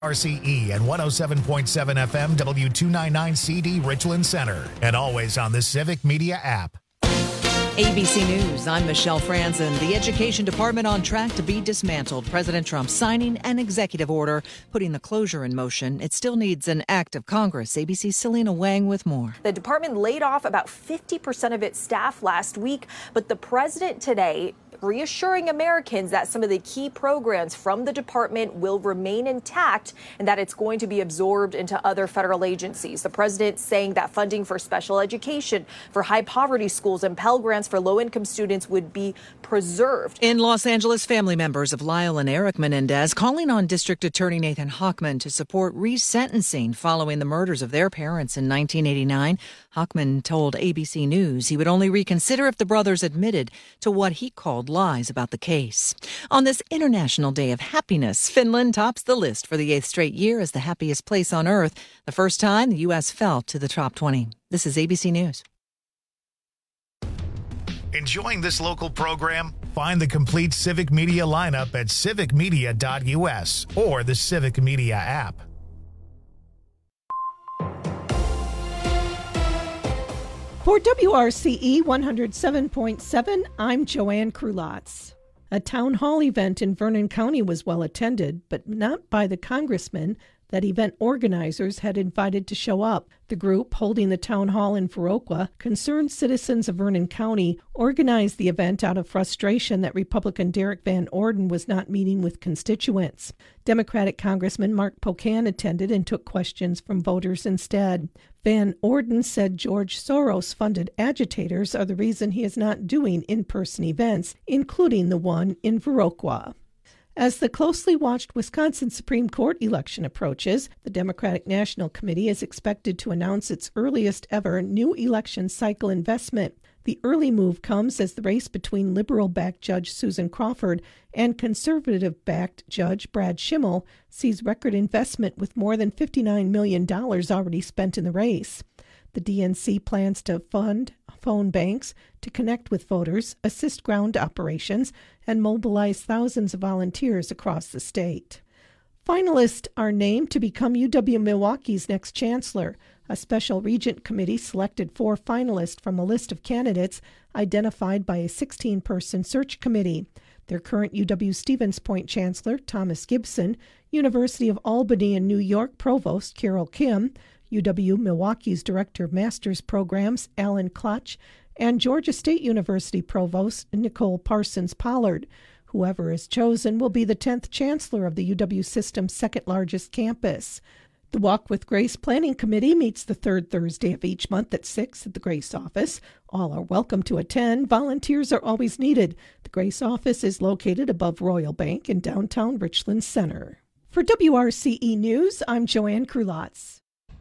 RCE and 107.7 FM W299CD Richland Center, and always on the Civic Media app. ABC News, I'm Michelle Franzen. The Education Department on track to be dismantled. President Trump signing an executive order, putting the closure in motion. It still needs an act of Congress. ABC's Selena Wang with more. The department laid off about 50% of its staff last week, but the president today reassuring Americans that some of the key programs from the department will remain intact and that it's going to be absorbed into other federal agencies. The president saying that funding for special education, for high poverty schools, and Pell Grants for low-income students would be preserved. In Los Angeles, family members of Lyle and Eric Menendez calling on District Attorney Nathan Hochman to support resentencing following the murders of their parents in 1989. Hochman told ABC News he would only reconsider if the brothers admitted to what he called lies about the case. On this International Day of Happiness, Finland tops the list for the 8th straight year as the happiest place on earth, the first time the U.S. fell to the top 20. This is ABC News. Enjoying this local program? Find the complete Civic Media lineup at civicmedia.us or the Civic Media app. For WRCE 107.7, I'm Joanne Krulotz. A town hall event in Vernon County was well attended, but not by the congressman that event organizers had invited to show up. The group holding the town hall in Viroqua, Concerned Citizens of Vernon County, organized the event out of frustration that Republican Derek Van Orden was not meeting with constituents. Democratic Congressman Mark Pocan attended and took questions from voters instead. Van Orden said George Soros-funded agitators are the reason he is not doing in-person events, including the one in Viroqua. As the closely watched Wisconsin Supreme Court election approaches, the Democratic National Committee is expected to announce its earliest ever new election cycle investment. The early move comes as the race between liberal-backed Judge Susan Crawford and conservative-backed Judge Brad Schimmel sees record investment with more than $59 million already spent in the race. The DNC plans to fund phone banks to connect with voters, assist ground operations, and mobilize thousands of volunteers across the state. Finalists are named to become UW-Milwaukee's next chancellor. A special regent committee selected 4 finalists from a list of candidates identified by a 16-person search committee. Their current UW-Stevens Point chancellor, Thomas Gibson, University of Albany in New York provost, Carol Kim, UW-Milwaukee's Director of Master's Programs, Alan Clutch, and Georgia State University Provost, Nicole Parsons Pollard. Whoever is chosen will be the 10th chancellor of the UW system's second-largest campus. The Walk with Grace Planning Committee meets the third Thursday of each month at 6 at the Grace office. All are welcome to attend. Volunteers are always needed. The Grace office is located above Royal Bank in downtown Richland Center. For WRCE News, I'm Joanne Krulotz.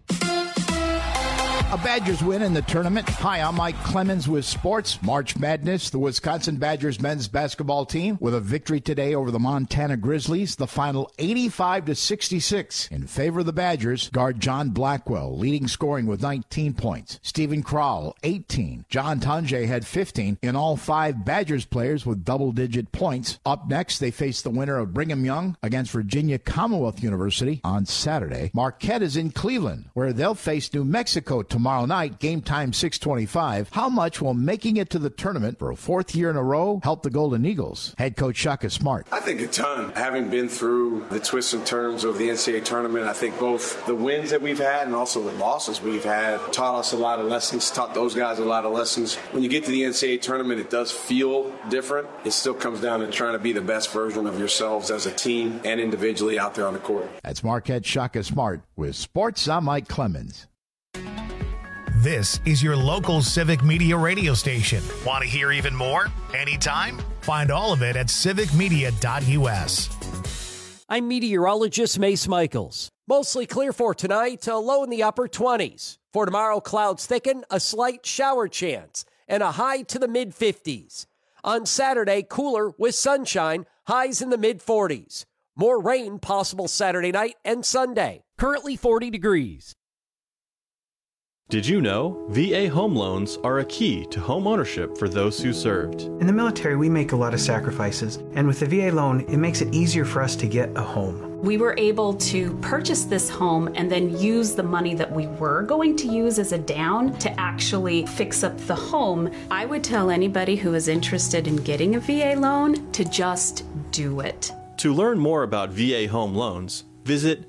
A Badgers win in the tournament. Hi, I'm Mike Clemens with sports. March Madness, the Wisconsin Badgers men's basketball team with a victory today over the Montana Grizzlies. The final 85-66 in favor of the Badgers. Guard John Blackwell leading scoring with 19 points. Stephen Crowell, 18. John Tonje had 15. In all, 5 Badgers players with double-digit points. Up next, they face the winner of Brigham Young against Virginia Commonwealth University on Saturday. Marquette is in Cleveland, where they'll face New Mexico tomorrow night, game time 6:25. How much will making it to the tournament for a 4th year in a row help the Golden Eagles? Head coach Shaka Smart. I think a ton. Having been through the twists and turns of the NCAA tournament, I think both the wins that we've had and also the losses we've had taught us a lot of lessons, taught those guys a lot of lessons. When you get to the NCAA tournament, it does feel different. It still comes down to trying to be the best version of yourselves as a team and individually out there on the court. That's Marquette Shaka Smart with sports. I'm Mike Clemens. This is your local Civic Media radio station. Want to hear even more? Anytime? Find all of it at civicmedia.us. I'm meteorologist Mace Michaels. Mostly clear for tonight, a low in the upper 20s. For tomorrow, clouds thicken, a slight shower chance, and a high to the mid-50s. On Saturday, cooler with sunshine, highs in the mid-40s. More rain possible Saturday night and Sunday. Currently 40 degrees. Did you know VA home loans are a key to home ownership for those who served? In the military, we make a lot of sacrifices, and with the VA loan, it makes it easier for us to get a home. We were able to purchase this home and then use the money that we were going to use as a down to actually fix up the home. I would tell anybody who is interested in getting a VA loan to just do it. To learn more about VA home loans, visit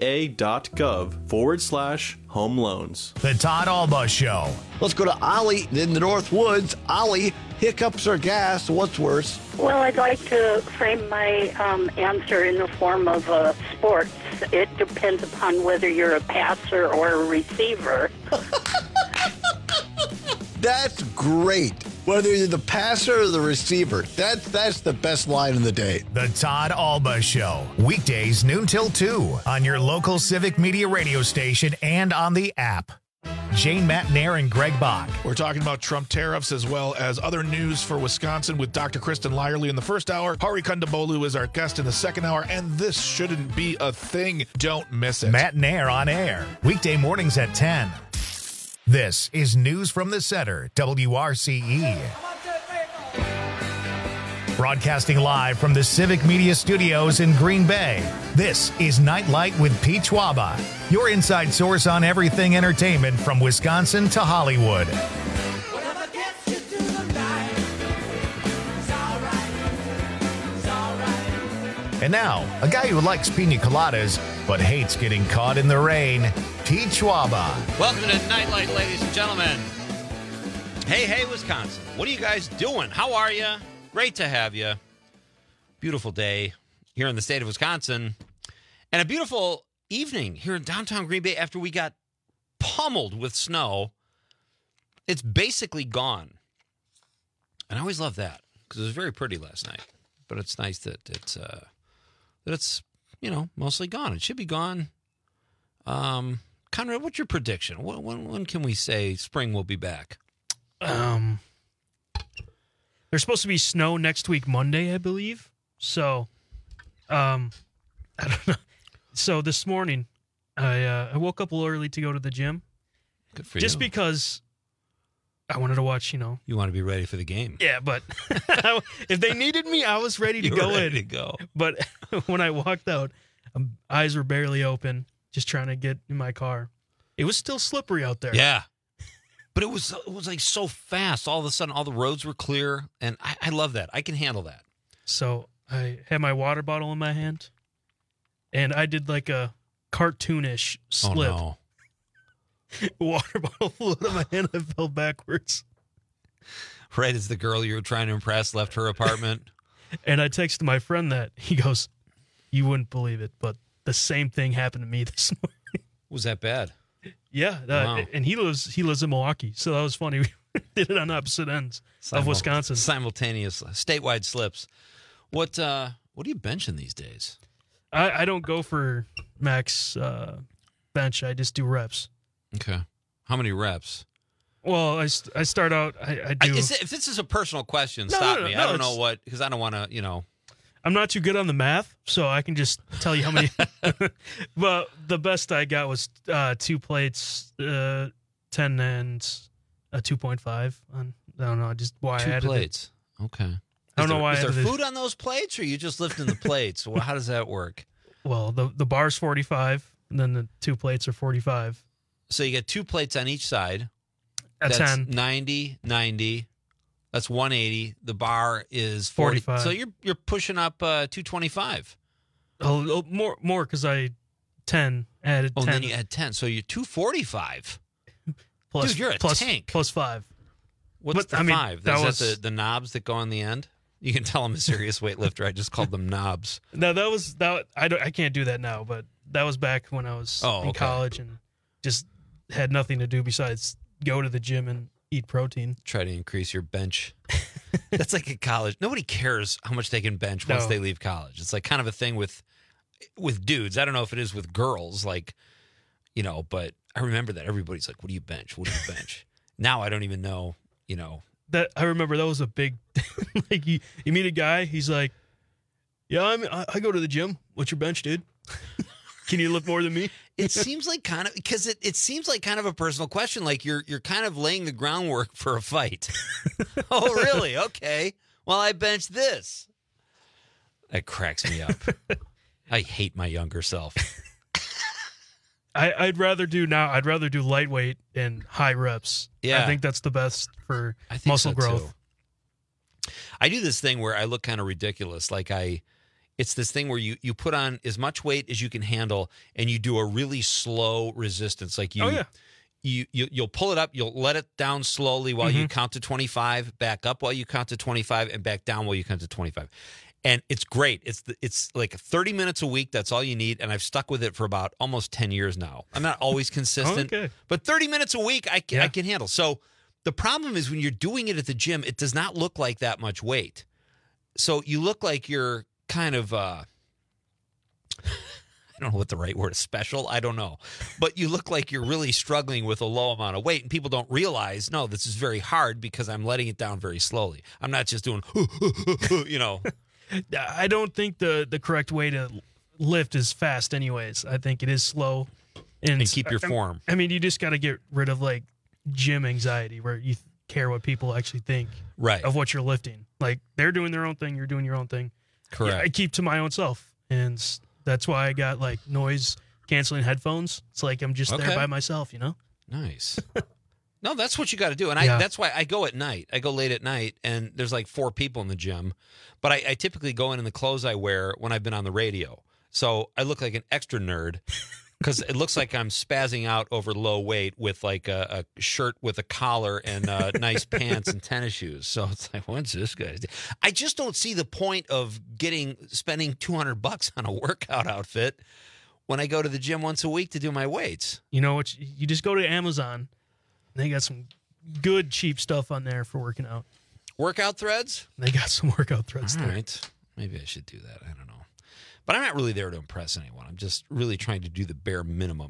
va.gov/home loans. The Todd Alba Show. Let's go to Ollie in the North Woods. Ollie, hiccups or gas? What's worse? Well, I'd like to frame my answer in the form of sports. It depends upon whether you're a passer or a receiver. That's great. Whether you're the passer or the receiver, that's the best line of the day. The Todd Alba Show. Weekdays noon till 2 on your local Civic Media radio station and on the app. Jane Matnair and Greg Bach. We're talking about Trump tariffs as well as other news for Wisconsin with Dr. Kristen Lyerly in the first hour. Hari Kondabolu is our guest in the second hour, and this shouldn't be a thing. Don't miss it. Matnair on air. Weekday mornings at 10. This is News from the Center, WRCE. Broadcasting live from the Civic Media Studios in Green Bay, this is Nightlight with Pete Schwaba, your inside source on everything entertainment from Wisconsin to Hollywood. And now, a guy who likes pina coladas but hates getting caught in the rain, Pete Schwaba. Welcome to Nightlight, ladies and gentlemen. Hey, Wisconsin. What are you guys doing? How are you? Great to have you. Beautiful day here in the state of Wisconsin. And a beautiful evening here in downtown Green Bay after we got pummeled with snow. It's basically gone. And I always love that because it was very pretty last night. But it's nice that it's mostly gone. It should be gone. Conrad, what's your prediction? When can we say spring will be back? There's supposed to be snow next week, Monday, I believe. So, I don't know. So this morning, I woke up a little early to go to the gym. Good for you. Just you. Because I wanted to watch, You want to be ready for the game. Yeah, but if they needed me, I was ready to go ready in. to go. But when I walked out, eyes were barely open, just trying to get in my car. It was still slippery out there. Yeah. But it was like so fast. All of a sudden, all the roads were clear, and I love that. I can handle that. So I had my water bottle in my hand, and I did like a cartoonish slip. Oh, no. Water bottle flew out of my hand and fell backwards. Right as the girl you were trying to impress left her apartment. And I texted my friend that. He goes, you wouldn't believe it, but the same thing happened to me this morning. Was that bad? Yeah, Wow. And he lives in Milwaukee, so that was funny. We did it on opposite ends of Wisconsin. Simultaneous statewide slips. What are you benching these days? I don't go for max bench. I just do reps. Okay. How many reps? Well, I start out, I do. If this is a personal question, stop me. I don't know what, because I don't want to, I'm not too good on the math, so I can just tell you how many. But the best I got was 2 plates, 10 and a 2.5. I don't know, just why I added 2 plates. It. Okay. I don't know why I added Is there it. food on those plates, or are you just lifting the plates? Well, how does that work? Well, the bar's 45, and then the 2 plates are 45. So you get 2 plates on each side. That's 10. 90. That's 180. The bar is 40. 45. So you're pushing up 225. Oh, more because I added 10. Oh, and then you add 10. So you're 245. Plus, dude, you're a tank. Plus 5. What's But, the I mean, 5? that Is was- that the knobs that go on the end? You can tell I'm a serious weightlifter. I just called them knobs. No, I can't do that now, but that was back when I was in college and just had nothing to do besides go to the gym and eat protein. Try to increase your bench. That's like at college. Nobody cares how much they can bench once they leave college. It's like kind of a thing with dudes. I don't know if it is with girls, but I remember that everybody's like, "What do you bench? What do you bench?" Now I don't even know. That I remember that was a big like you meet a guy, he's like, "Yeah, I go to the gym. What's your bench, dude?" Can you lift more than me? It seems like kind of because it seems like kind of a personal question. Like you're kind of laying the groundwork for a fight. Oh, really? Okay. Well, I benched this. That cracks me up. I hate my younger self. I'd rather do lightweight and high reps. Yeah. I think that's the best for I think muscle so, growth. too. I do this thing where I look kind of ridiculous. Like it's this thing where you put on as much weight as you can handle and you do a really slow resistance. Like you'll pull it up, you'll let it down slowly while you count to 25, back up while you count to 25, and back down while you count to 25. And it's great. It's like 30 minutes a week. That's all you need. And I've stuck with it for about almost 10 years now. I'm not always consistent, but 30 minutes a week I can handle. So the problem is when you're doing it at the gym, it does not look like that much weight. So you look like you're kind of, I don't know what the right word is, special. I don't know. But you look like you're really struggling with a low amount of weight. And people don't realize, no, this is very hard because I'm letting it down very slowly. I'm not just doing, you know. I don't think the correct way to lift is fast anyways. I think it is slow. And keep your form. I mean, you just got to get rid of like gym anxiety where you care what people actually think of what you're lifting. Like they're doing their own thing, you're doing your own thing. Correct. Yeah, I keep to my own self. And that's why I got like noise canceling headphones. It's like I'm just there by myself, you know? Nice. No, that's what you got to do. And that's why I go at night. I go late at night, and there's like 4 people in the gym. But I typically go in the clothes I wear when I've been on the radio. So I look like an extra nerd because it looks like I'm spazzing out over low weight with like a shirt with a collar and nice pants and tennis shoes. So it's like, what's this guy? I just don't see the point of spending $200 on a workout outfit when I go to the gym once a week to do my weights. You know what? You just go to Amazon. They got some good cheap stuff on there for working out. Workout threads? They got some workout threads All there. right. Maybe I should do that. I don't know. But I'm not really there to impress anyone. I'm just really trying to do the bare minimum.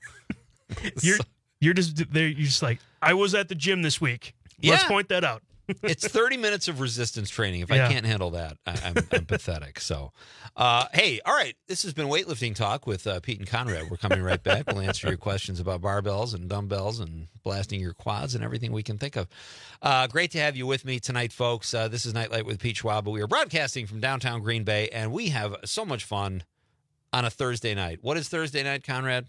You're just there. You're just like, I was at the gym this week. Let's point that out. It's 30 minutes of resistance training. If I can't handle that, I'm pathetic. So, hey, all right. This has been Weightlifting Talk with Pete and Conrad. We're coming right back. We'll answer your questions about barbells and dumbbells and blasting your quads and everything we can think of. Great to have you with me tonight, folks. This is Nightlight with Pete Schwab. We are broadcasting from downtown Green Bay, and we have so much fun on a Thursday night. What is Thursday night, Conrad?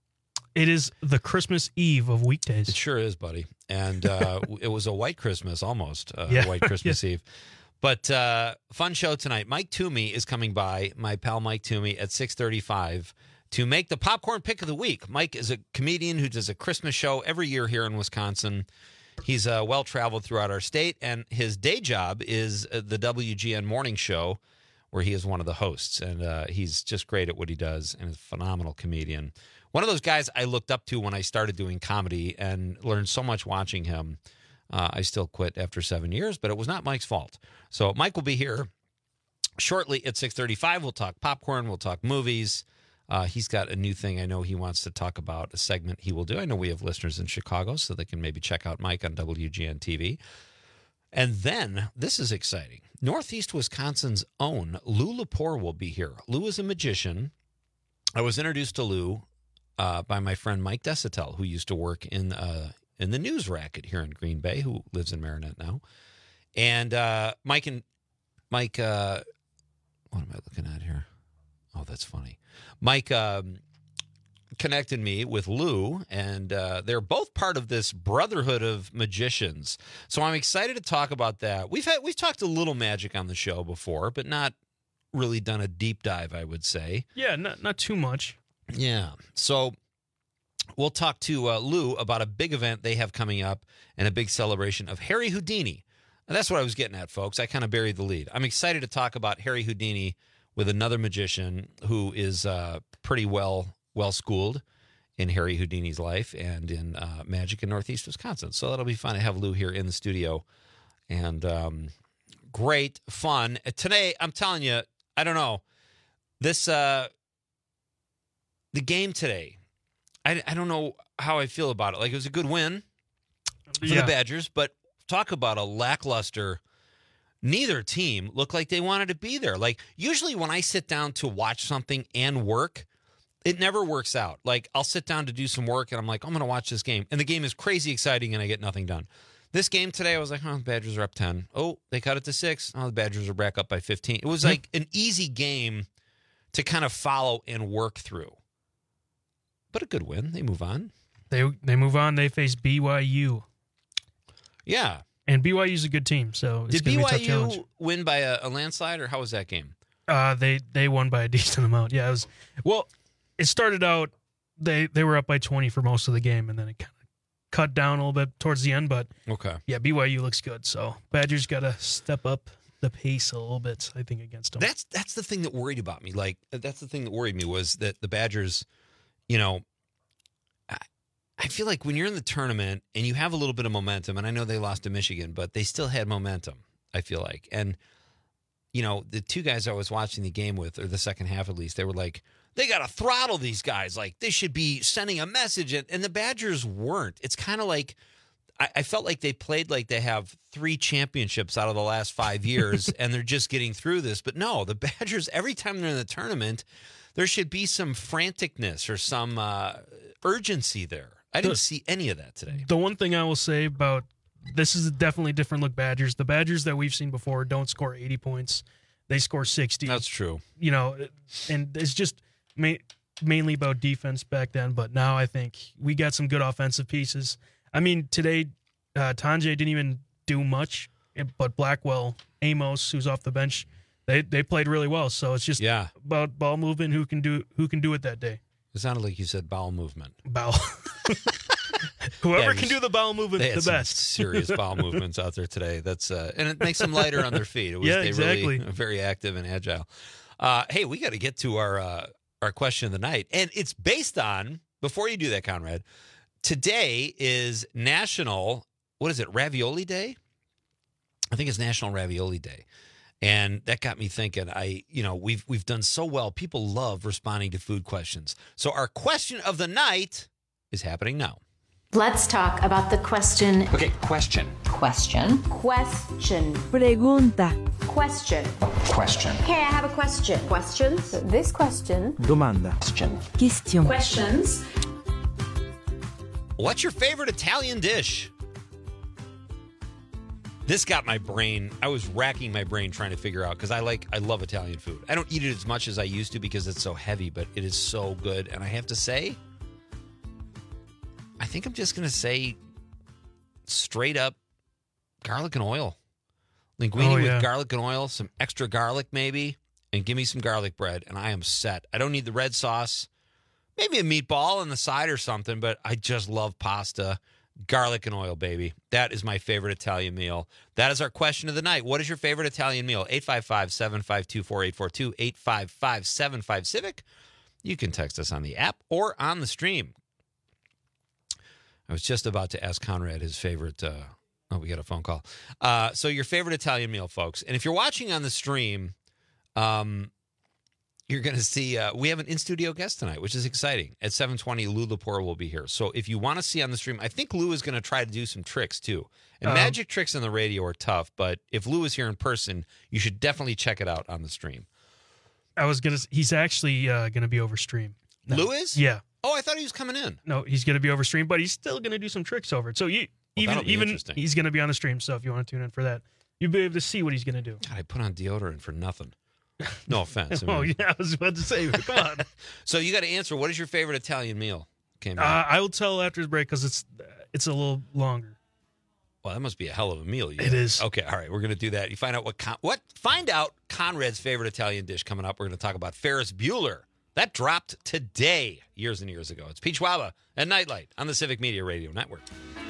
It is the Christmas Eve of weekdays. It sure is, buddy. And it was a white Christmas, almost a white Christmas Eve. But fun show tonight. Mike Toomey is coming by, my pal Mike Toomey, at 6:35 to make the popcorn pick of the week. Mike is a comedian who does a Christmas show every year here in Wisconsin. He's well-traveled throughout our state, and his day job is the WGN Morning Show, where he is one of the hosts. And he's just great at what he does and is a phenomenal comedian. One of those guys I looked up to when I started doing comedy and learned so much watching him. I still quit after 7 years, but it was not Mike's fault. So Mike will be here shortly at 6:35. We'll talk popcorn. We'll talk movies. He's got a new thing I know he wants to talk about, a segment he will do. I know we have listeners in Chicago, so they can maybe check out Mike on WGN TV. And then, this is exciting, Northeast Wisconsin's own Lou Lepore will be here. Lou is a magician. I was introduced to Lou by my friend Mike Desitel, who used to work in the news racket here in Green Bay, who lives in Marinette now. And Mike, what am I looking at here? Oh, that's funny. Mike connected me with Lou, and they're both part of this brotherhood of magicians. So I'm excited to talk about that. We've talked a little magic on the show before, but not really done a deep dive, I would say. Yeah, not too much. Yeah. So we'll talk to Lou about a big event they have coming up and a big celebration of Harry Houdini. And that's what I was getting at, folks. I kind of buried the lead. I'm excited to talk about Harry Houdini with another magician who is pretty well-schooled in Harry Houdini's life and in magic in Northeast Wisconsin. So that'll be fun to have Lou here in the studio. And great fun. Today, I'm telling you, I don't know, this... The game today, I don't know how I feel about it. Like, it was a good win for the Badgers, but talk about a lackluster. Neither team looked like they wanted to be there. Like, usually when I sit down to watch something and work, It never works out. Like, I'll sit down to do some work, and I'm like, I'm going to watch this game. And the game is crazy exciting, and I get nothing done. This game today, I was like, the Badgers are up 10. Oh, they cut it to 6. Oh, the Badgers are back up by 15. It was like an easy game to kind of follow and work through. But a good win. They move on. They move on. They face BYU. Yeah. And BYU's a good team, so it's going to be a tough challenge. Did BYU win by a landslide, or how was that game? They won by a decent amount. Yeah, it started out, they were up by 20 for most of the game, and then it kind of cut down a little bit towards the end. But okay, yeah, BYU looks good. So Badgers got to step up the pace a little bit, I think, against them. That's the thing that worried about me. Like, that's the thing that worried me was that the Badgers, you know, I feel like when you're in the tournament and you have a little bit of momentum, and I know they lost to Michigan, but they still had momentum, I feel like. And, you know, the two guys I was watching the game with, or the second half at least, they were like, they got to throttle these guys. Like, they should be sending a message. And the Badgers weren't. It's kind of like, I felt like they played like they have 3 championships out of the last 5 years, and they're just getting through this. But no, the Badgers, every time they're in the tournament, there should be some franticness or some urgency there. I didn't see any of that today. The one thing I will say about this is definitely different look Badgers. The Badgers that we've seen before don't score 80 points. They score 60. That's true. You know, and it's just mainly about defense back then. But now I think we got some good offensive pieces. I mean, today, Tanjay didn't even do much, but Blackwell, Amos, who's off the bench, they played really well. So it's just about ball movement, who can do it that day. It sounded like you said bowel movement. Bowel. Whoever can do the bowel movement the best. Serious bowel movements out there today. That's and it makes them lighter on their feet. It was, exactly. Really very active and agile. Hey, we got to get to our question of the night, and it's based on, before you do that, Conrad, today is National, what is it, Ravioli Day? I think it's National Ravioli Day. And that got me thinking, we've done so well. People love responding to food questions. So our question of the night is happening now. Let's talk about the question. Okay, question. Question. Question. Pregunta. Question. Question. Okay, I have a question. Questions? So this question. Domanda. Question. Question. Questions. What's your favorite Italian dish? This got my brain. I was racking my brain trying to figure out, because I love Italian food. I don't eat it as much as I used to because it's so heavy, but it is so good. And I have to say, I think I'm just going to say straight up garlic and oil. Linguine with garlic and oil, some extra garlic maybe, and give me some garlic bread, and I am set. I don't need the red sauce. Maybe a meatball on the side or something, but I just love pasta. Garlic and oil, baby. That is my favorite Italian meal. That is our question of the night. What is your favorite Italian meal? 855-752-4842, 855-75-CIVIC. You can text us on the app or on the stream. I was just about to ask Conrad his favorite. We got a phone call. So your favorite Italian meal, folks. And if you're watching on the stream, you're going to see we have an in-studio guest tonight, which is exciting. At 7:20, Lou Lepore will be here. So if you want to see on the stream, I think Lou is going to try to do some tricks, too. And magic tricks on the radio are tough, but if Lou is here in person, you should definitely check it out on the stream. He's actually going to be over stream. No. Lou is? Yeah. Oh, I thought he was coming in. No, he's going to be over stream, but he's still going to do some tricks over it. So even he's going to be on the stream. So if you want to tune in for that, you'll be able to see what he's going to do. God, I put on deodorant for nothing. No offense. I was about to say, come on. So you got to answer. What is your favorite Italian meal? I will tell after the break because it's a little longer. Well, that must be a hell of a meal. It is. Okay, all right. We're going to do that. You find out find out Conrad's favorite Italian dish coming up. We're going to talk about Ferris Bueller. That dropped today, years and years ago. It's Pete Schwaba at Nightlight on the Civic Media Radio Network.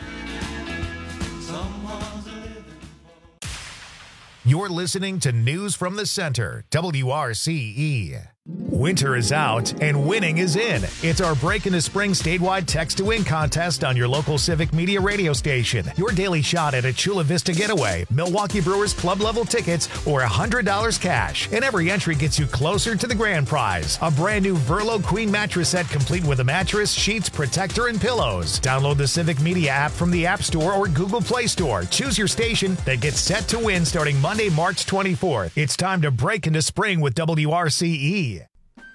You're listening to News from the Center, WRCE. Winter is out and winning is in. It's our Break into Spring statewide Text to Win contest on your local Civic Media radio station. Your daily shot at a Chula Vista getaway, Milwaukee Brewers club level tickets, or $100 cash. And every entry gets you closer to the grand prize. A brand new Verlo Queen mattress set complete with a mattress, sheets, protector, and pillows. Download the Civic Media app from the App Store or Google Play Store. Choose your station, then get set to win starting Monday, March 24th. It's time to break into spring with WRCE.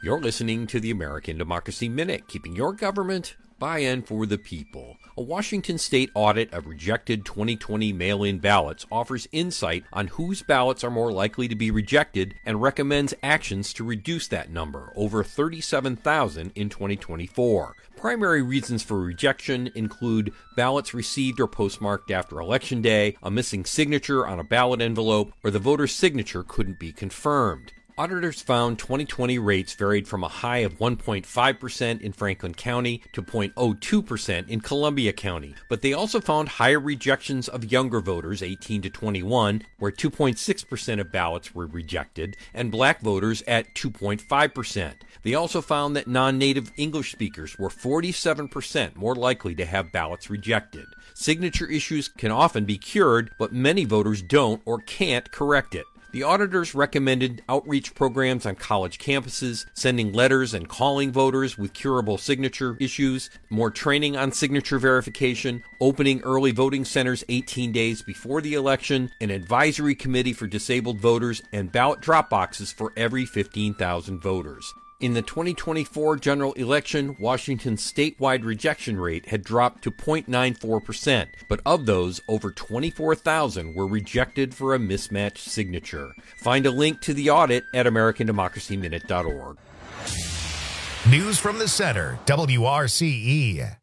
You're listening to the American Democracy Minute, keeping your government by and for the people. A Washington state audit of rejected 2020 mail-in ballots offers insight on whose ballots are more likely to be rejected and recommends actions to reduce that number, over 37,000 in 2024. Primary reasons for rejection include ballots received or postmarked after Election Day, a missing signature on a ballot envelope, or the voter's signature couldn't be confirmed. Auditors found 2020 rates varied from a high of 1.5% in Franklin County to 0.02% in Columbia County, but they also found higher rejections of younger voters 18 to 21, where 2.6% of ballots were rejected, and black voters at 2.5%. They also found that non-native English speakers were 47% more likely to have ballots rejected. Signature issues can often be cured, but many voters don't or can't correct it. The auditors recommended outreach programs on college campuses, sending letters and calling voters with curable signature issues, more training on signature verification, opening early voting centers 18 days before the election, an advisory committee for disabled voters, and ballot drop boxes for every 15,000 voters. In the 2024 general election, Washington's statewide rejection rate had dropped to 0.94%, but of those, over 24,000 were rejected for a mismatched signature. Find a link to the audit at AmericanDemocracyMinute.org. News from the Center, WRCE.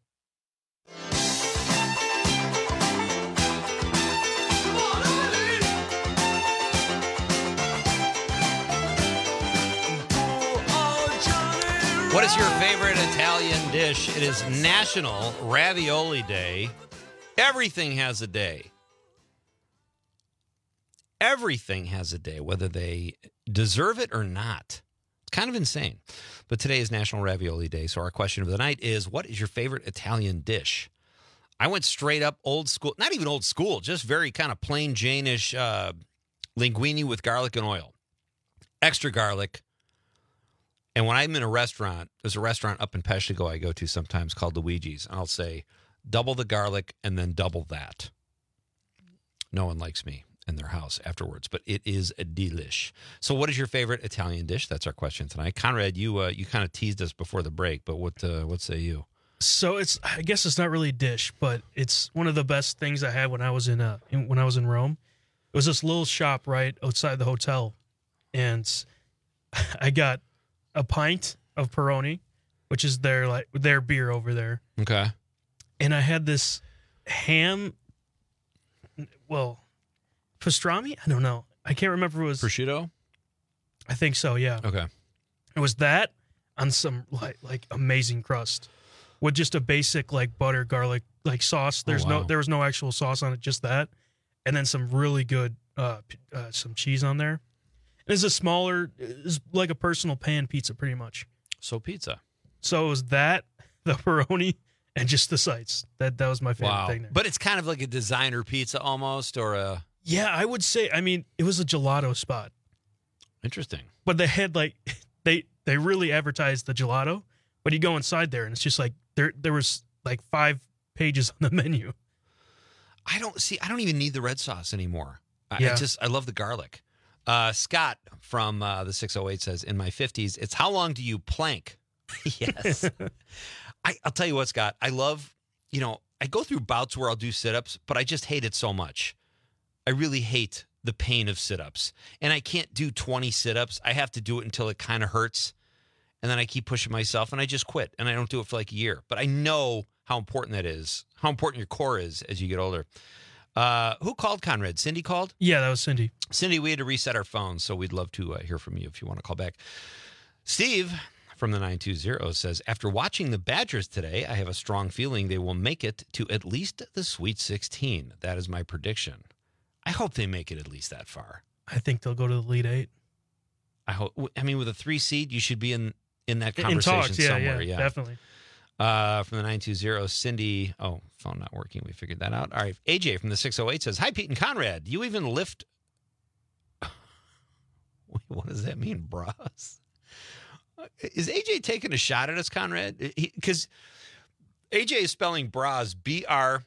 What is your favorite Italian dish? It is National Ravioli Day. Everything has a day. Everything has a day, whether they deserve it or not. It's kind of insane. But today is National Ravioli Day, so our question of the night is, what is your favorite Italian dish? I went straight up old school, not even old school, just very kind of plain Jane-ish linguine with garlic and oil. Extra garlic. And when I'm in a restaurant, there's a restaurant up in Peshtigo I go to sometimes called Luigi's, and I'll say, double the garlic and then double that. No one likes me in their house afterwards, but it is a delish. So what is your favorite Italian dish? That's our question tonight. Conrad, you kind of teased us before the break, but what say you? So I guess it's not really a dish, but it's one of the best things I had when I was in Rome. It was this little shop right outside the hotel, and I got a pint of Peroni, which is their beer over there. Okay. And I had this ham, pastrami? I don't know. I can't remember if it was prosciutto? I think so, yeah. Okay. It was that on some like amazing crust with just a basic butter garlic sauce. There was no actual sauce on it, just that. And then some really good some cheese on there. It's it's like a personal pan pizza, pretty much. So pizza. So it was that, the Peroni, and just the sides. That was my favorite thing there. But it's kind of like a designer pizza almost, or a... Yeah, I would say, it was a gelato spot. Interesting. But they had, they really advertised the gelato, but you go inside there, and it's just there was 5 pages on the menu. I don't even need the red sauce anymore. Yeah. I love the garlic. Scott from the 608 says, in my 50s, it's how long do you plank? Yes. I'll tell you what, Scott, I love, I go through bouts where I'll do sit-ups, but I just hate it so much. I really hate the pain of sit-ups. And I can't do 20 sit-ups. I have to do it until it kind of hurts. And then I keep pushing myself and I just quit. And I don't do it for a year. But I know how important that is, how important your core is as you get older. Who called, Conrad? Cindy called? Yeah, that was Cindy. Cindy, we had to reset our phones, so we'd love to hear from you if you want to call back. Steve from the 920 says, after watching the Badgers today, I have a strong feeling they will make it to at least the Sweet 16. That is my prediction. I hope they make it at least that far. I think they'll go to the Elite Eight. I hope. With a 3 seed, you should be in that conversation talks, somewhere. Yeah, definitely. From the 920, Cindy. Oh, phone not working. We figured that out. All right. AJ from the 608 says, hi, Pete and Conrad. Do you even lift? What does that mean, bras? Is AJ taking a shot at us, Conrad? Because AJ is spelling bras, BRAHS,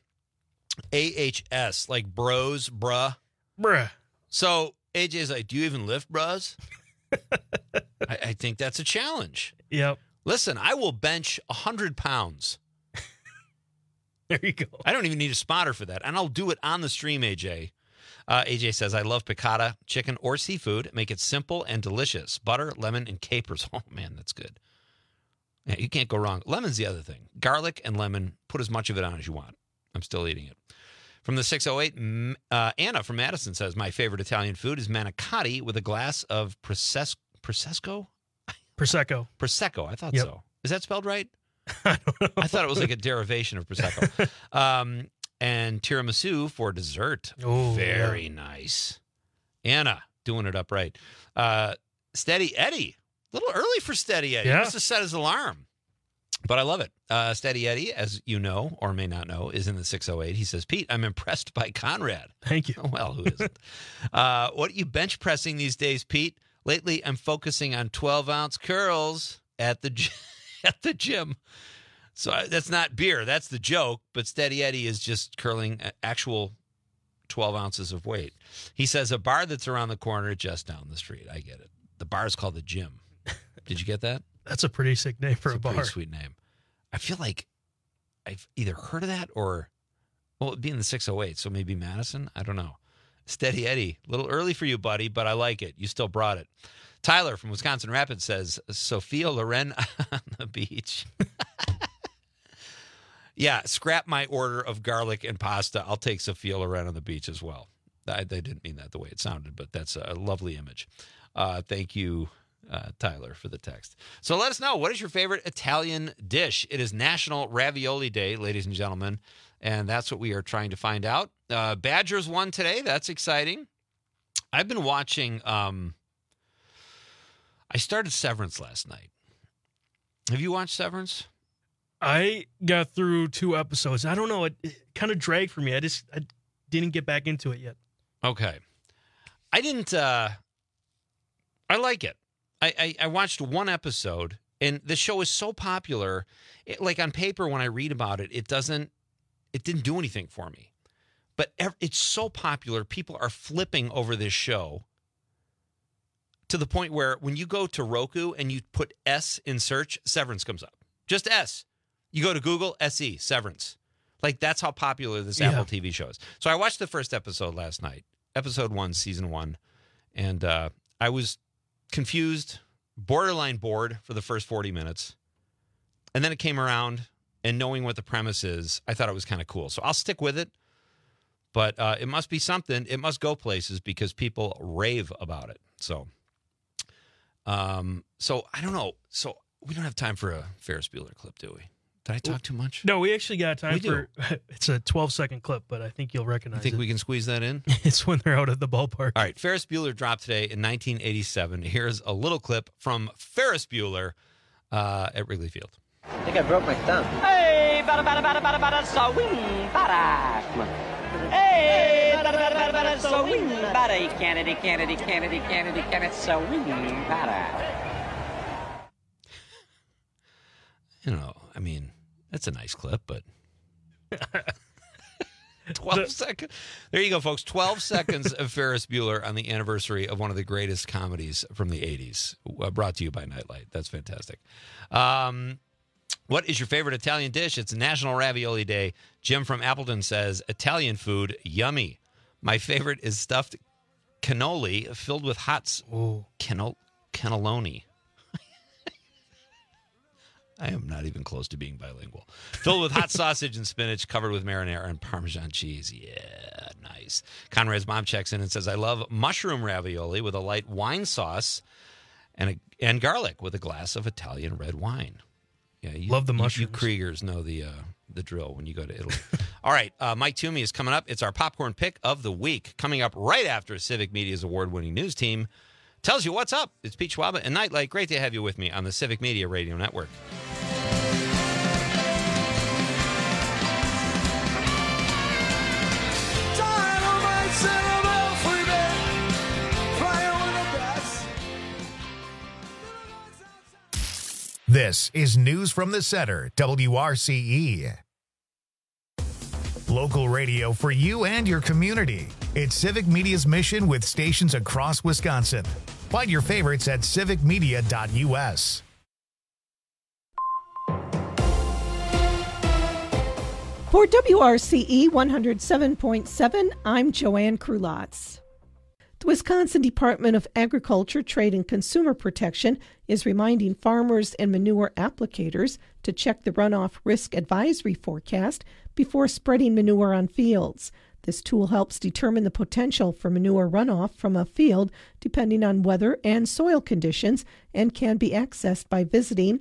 like bros, bruh. Bruh. So AJ's like, do you even lift bras? I think that's a challenge. Yep. Listen, I will bench 100 pounds. There you go. I don't even need a spotter for that. And I'll do it on the stream, AJ. AJ says, I love piccata chicken or seafood. Make it simple and delicious. Butter, lemon, and capers. Oh, man, that's good. Yeah, you can't go wrong. Lemon's the other thing. Garlic and lemon, put as much of it on as you want. I'm still eating it. From the 608, Anna from Madison says, my favorite Italian food is manicotti with a glass of Prosecco? Prosecco. Prosecco. I thought Yep. so. Is that spelled right? I don't know. I thought it was like a derivation of Prosecco. And tiramisu for dessert. Oh, very nice. Anna, doing it up right. Steady Eddie. A little early for Steady Eddie. Yeah. He must have set his alarm. But I love it. Steady Eddie, as you know or may not know, is in the 608. He says, Pete, I'm impressed by Conrad. Thank you. Well, who isn't? What are you bench pressing these days, Pete? Lately, I'm focusing on 12-ounce curls at the gym. So that's not beer. That's the joke. But Steady Eddie is just curling actual 12 ounces of weight. He says a bar that's around the corner just down the street. I get it. The bar is called the Gym. Did you get that? That's a pretty sick name for a bar. Pretty sweet name. I feel like I've either heard of that or, well, it'd be in the 608, so maybe Madison. I don't know. Steady Eddie, a little early for you, buddy, but I like it. You still brought it. Tyler from Wisconsin Rapids says, Sophia Loren on the beach. Yeah, scrap my order of garlic and pasta. I'll take Sophia Loren on the beach as well. I didn't mean that the way it sounded, but that's a lovely image. Thank you, Tyler, for the text. So let us know, what is your favorite Italian dish? It is National Ravioli Day, ladies and gentlemen, and that's what we are trying to find out. Badgers won today. That's exciting. I've been watching, I started Severance last night. Have you watched Severance? I got through 2 episodes. I don't know. It kind of dragged for me. I didn't get back into it yet. Okay. I didn't, I like it. I watched 1 episode, and the show is so popular. Like on paper, when I read about it, it didn't do anything for me. But it's so popular, people are flipping over this show to the point where when you go to Roku and you put S in search, Severance comes up. Just S. You go to Google, SE, Severance. Like, that's how popular this Apple TV show is. So I watched the first episode last night, episode 1, season 1, and I was confused, borderline bored for the first 40 minutes. And then it came around, and knowing what the premise is, I thought it was kind of cool. So I'll stick with it, but it must be something. It must go places because people rave about it. So I don't know. So we don't have time for a Ferris Bueller clip, do we? Did I talk too much? No, we actually got time for it's a 12-second clip, but I think you'll recognize it. You think we can squeeze that in? It's when they're out at the ballpark. All right, Ferris Bueller dropped today in 1987. Here's a little clip from Ferris Bueller at Wrigley Field. I think I broke my thumb. Hey, bada bada bada bada bada, so wing bada. Come on. Hey, bada bada bada bada, so wing bada. Kennedy, so wing bada. You know, I mean, that's a nice clip, but 12 seconds. There you go, folks. 12 seconds of Ferris Bueller on the anniversary of one of the greatest comedies from the 80s, brought to you by Nightlight. That's fantastic. What is your favorite Italian dish? It's National Ravioli Day. Jim from Appleton says, Italian food, yummy. My favorite is stuffed cannoli filled with hot cannelloni. I am not even close to being bilingual. Filled with hot sausage and spinach, covered with marinara and Parmesan cheese. Yeah, nice. Conrad's mom checks in and says, I love mushroom ravioli with a light wine sauce and garlic with a glass of Italian red wine. Yeah, love the mushrooms. You Kriegers know the drill when you go to Italy. All right, Mike Toomey is coming up. It's our popcorn pick of the week. Coming up right after Civic Media's award-winning news team tells you what's up. It's Pete Schwaba and Nightlight. Great to have you with me on the Civic Media Radio Network. This is News from the Center, WRCE. Local radio for you and your community. It's Civic Media's mission with stations across Wisconsin. Find your favorites at civicmedia.us. For WRCE 107.7, I'm Joanne Krulotz. The Wisconsin Department of Agriculture, Trade, and Consumer Protection is reminding farmers and manure applicators to check the runoff risk advisory forecast before spreading manure on fields. This tool helps determine the potential for manure runoff from a field depending on weather and soil conditions and can be accessed by visiting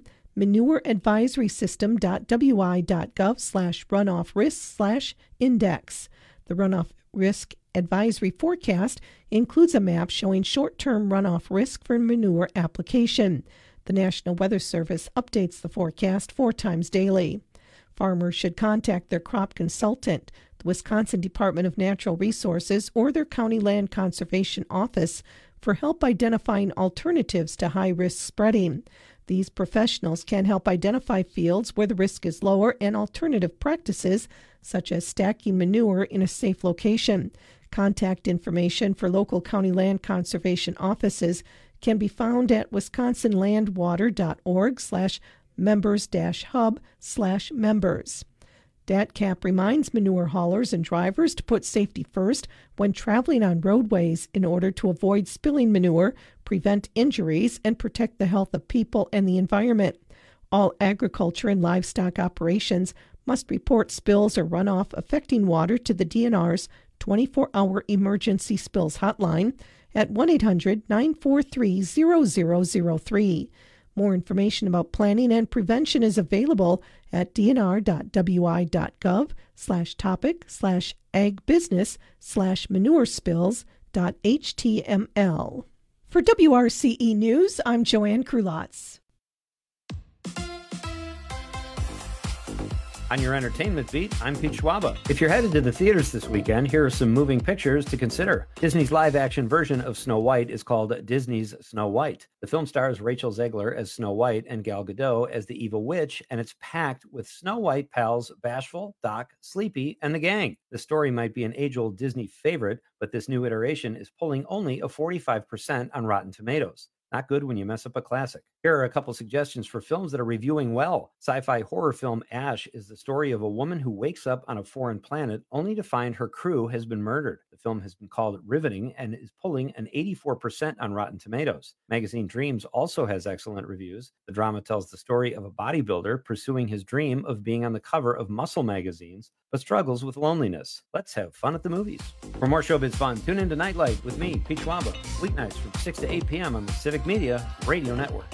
manureadvisorysystem.wi.gov/runoff-risk/index. The runoff risk advisory forecast includes a map showing short-term runoff risk for manure application. The National Weather Service updates the forecast 4 times daily. Farmers should contact their crop consultant, the Wisconsin Department of Natural Resources, or their county land conservation office for help identifying alternatives to high-risk spreading. These professionals can help identify fields where the risk is lower and alternative practices, such as stacking manure in a safe location. Contact information for local county land conservation offices can be found at wisconsinlandwater.org/members-hub/members. DATCAP reminds manure haulers and drivers to put safety first when traveling on roadways in order to avoid spilling manure, prevent injuries, and protect the health of people and the environment. All agriculture and livestock operations must report spills or runoff affecting water to the DNR's 24-hour emergency spills hotline at 1-800-943-0003. More information about planning and prevention is available at dnr.wi.gov/topic/ag-business/manure-spills.html. For WRCE News, I'm Joanne Krulotz. On your entertainment beat, I'm Pete Schwaba. If you're headed to the theaters this weekend, here are some moving pictures to consider. Disney's live-action version of Snow White is called Disney's Snow White. The film stars Rachel Zegler as Snow White and Gal Gadot as the evil witch, and it's packed with Snow White pals Bashful, Doc, Sleepy, and the gang. The story might be an age-old Disney favorite, but this new iteration is pulling only a 45% on Rotten Tomatoes. Not good when you mess up a classic. Here are a couple suggestions for films that are reviewing well. Sci-fi horror film Ash is the story of a woman who wakes up on a foreign planet only to find her crew has been murdered. The film has been called riveting and is pulling an 84% on Rotten Tomatoes. Magazine Dreams also has excellent reviews. The drama tells the story of a bodybuilder pursuing his dream of being on the cover of muscle magazines, but struggles with loneliness. Let's have fun at the movies. For more showbiz fun, tune in to Nightlight with me, Pete Schwaba, weeknights from 6 to 8 p.m. on the Civic Media Radio Network.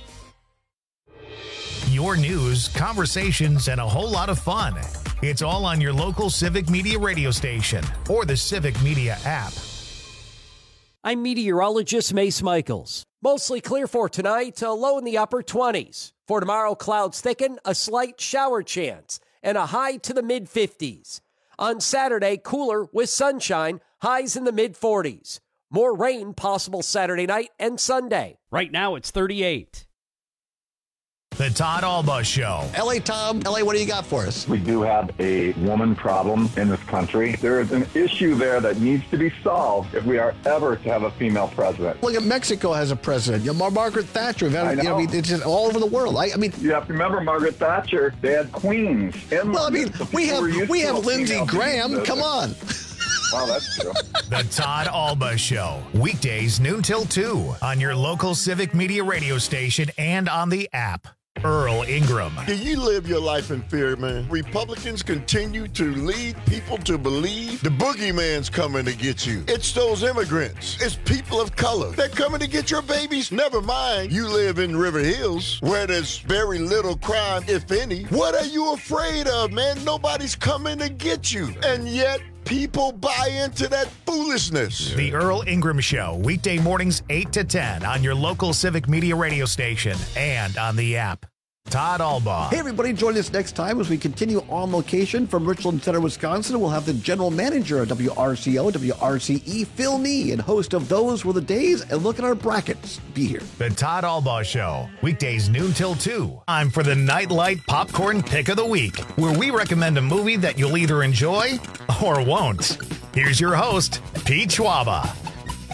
Your news, conversations, and a whole lot of fun. It's all on your local Civic Media radio station or the Civic Media app. I'm meteorologist Mace Michaels. Mostly clear for tonight, a low in the upper 20s. For tomorrow, clouds thicken, a slight shower chance, and a high to the mid-50s. On Saturday, cooler with sunshine, highs in the mid-40s. More rain possible Saturday night and Sunday. Right now, it's 38. The Todd Alba Show. L.A. Tom, L.A., what do you got for us? We do have a woman problem in this country. There is an issue there that needs to be solved if we are ever to have a female president. Look at Mexico has a president. Margaret Thatcher. It's just all over the world. I mean, you have to remember Margaret Thatcher. They had queens. Well, I mean, we have Lindsey Graham. Come on. Wow, that's true. The Todd Alba Show. Weekdays noon till 2 on your local Civic Media radio station and on the app. Earl Ingram. Do you live your life in fear, man? Republicans continue to lead people to believe the boogeyman's coming to get you. It's those immigrants. It's people of color. They're coming to get your babies. Never mind, you live in River Hills, where there's very little crime, if any. What are you afraid of, man? Nobody's coming to get you. And yet, people buy into that foolishness. The Earl Ingram Show, weekday mornings 8 to 10 on your local Civic Media radio station and on the app. Todd Alba. Hey, everybody, join us next time as we continue on location from Richland Center, Wisconsin. We'll have the general manager of WRCO, WRCE, Phil Nee, and host of Those Were the Days, and look at our brackets. Be here. The Todd Alba Show, weekdays noon till 2. I'm for the Nightlight Popcorn Pick of the Week, where we recommend a movie that you'll either enjoy or won't. Here's your host, Pete Schwaba.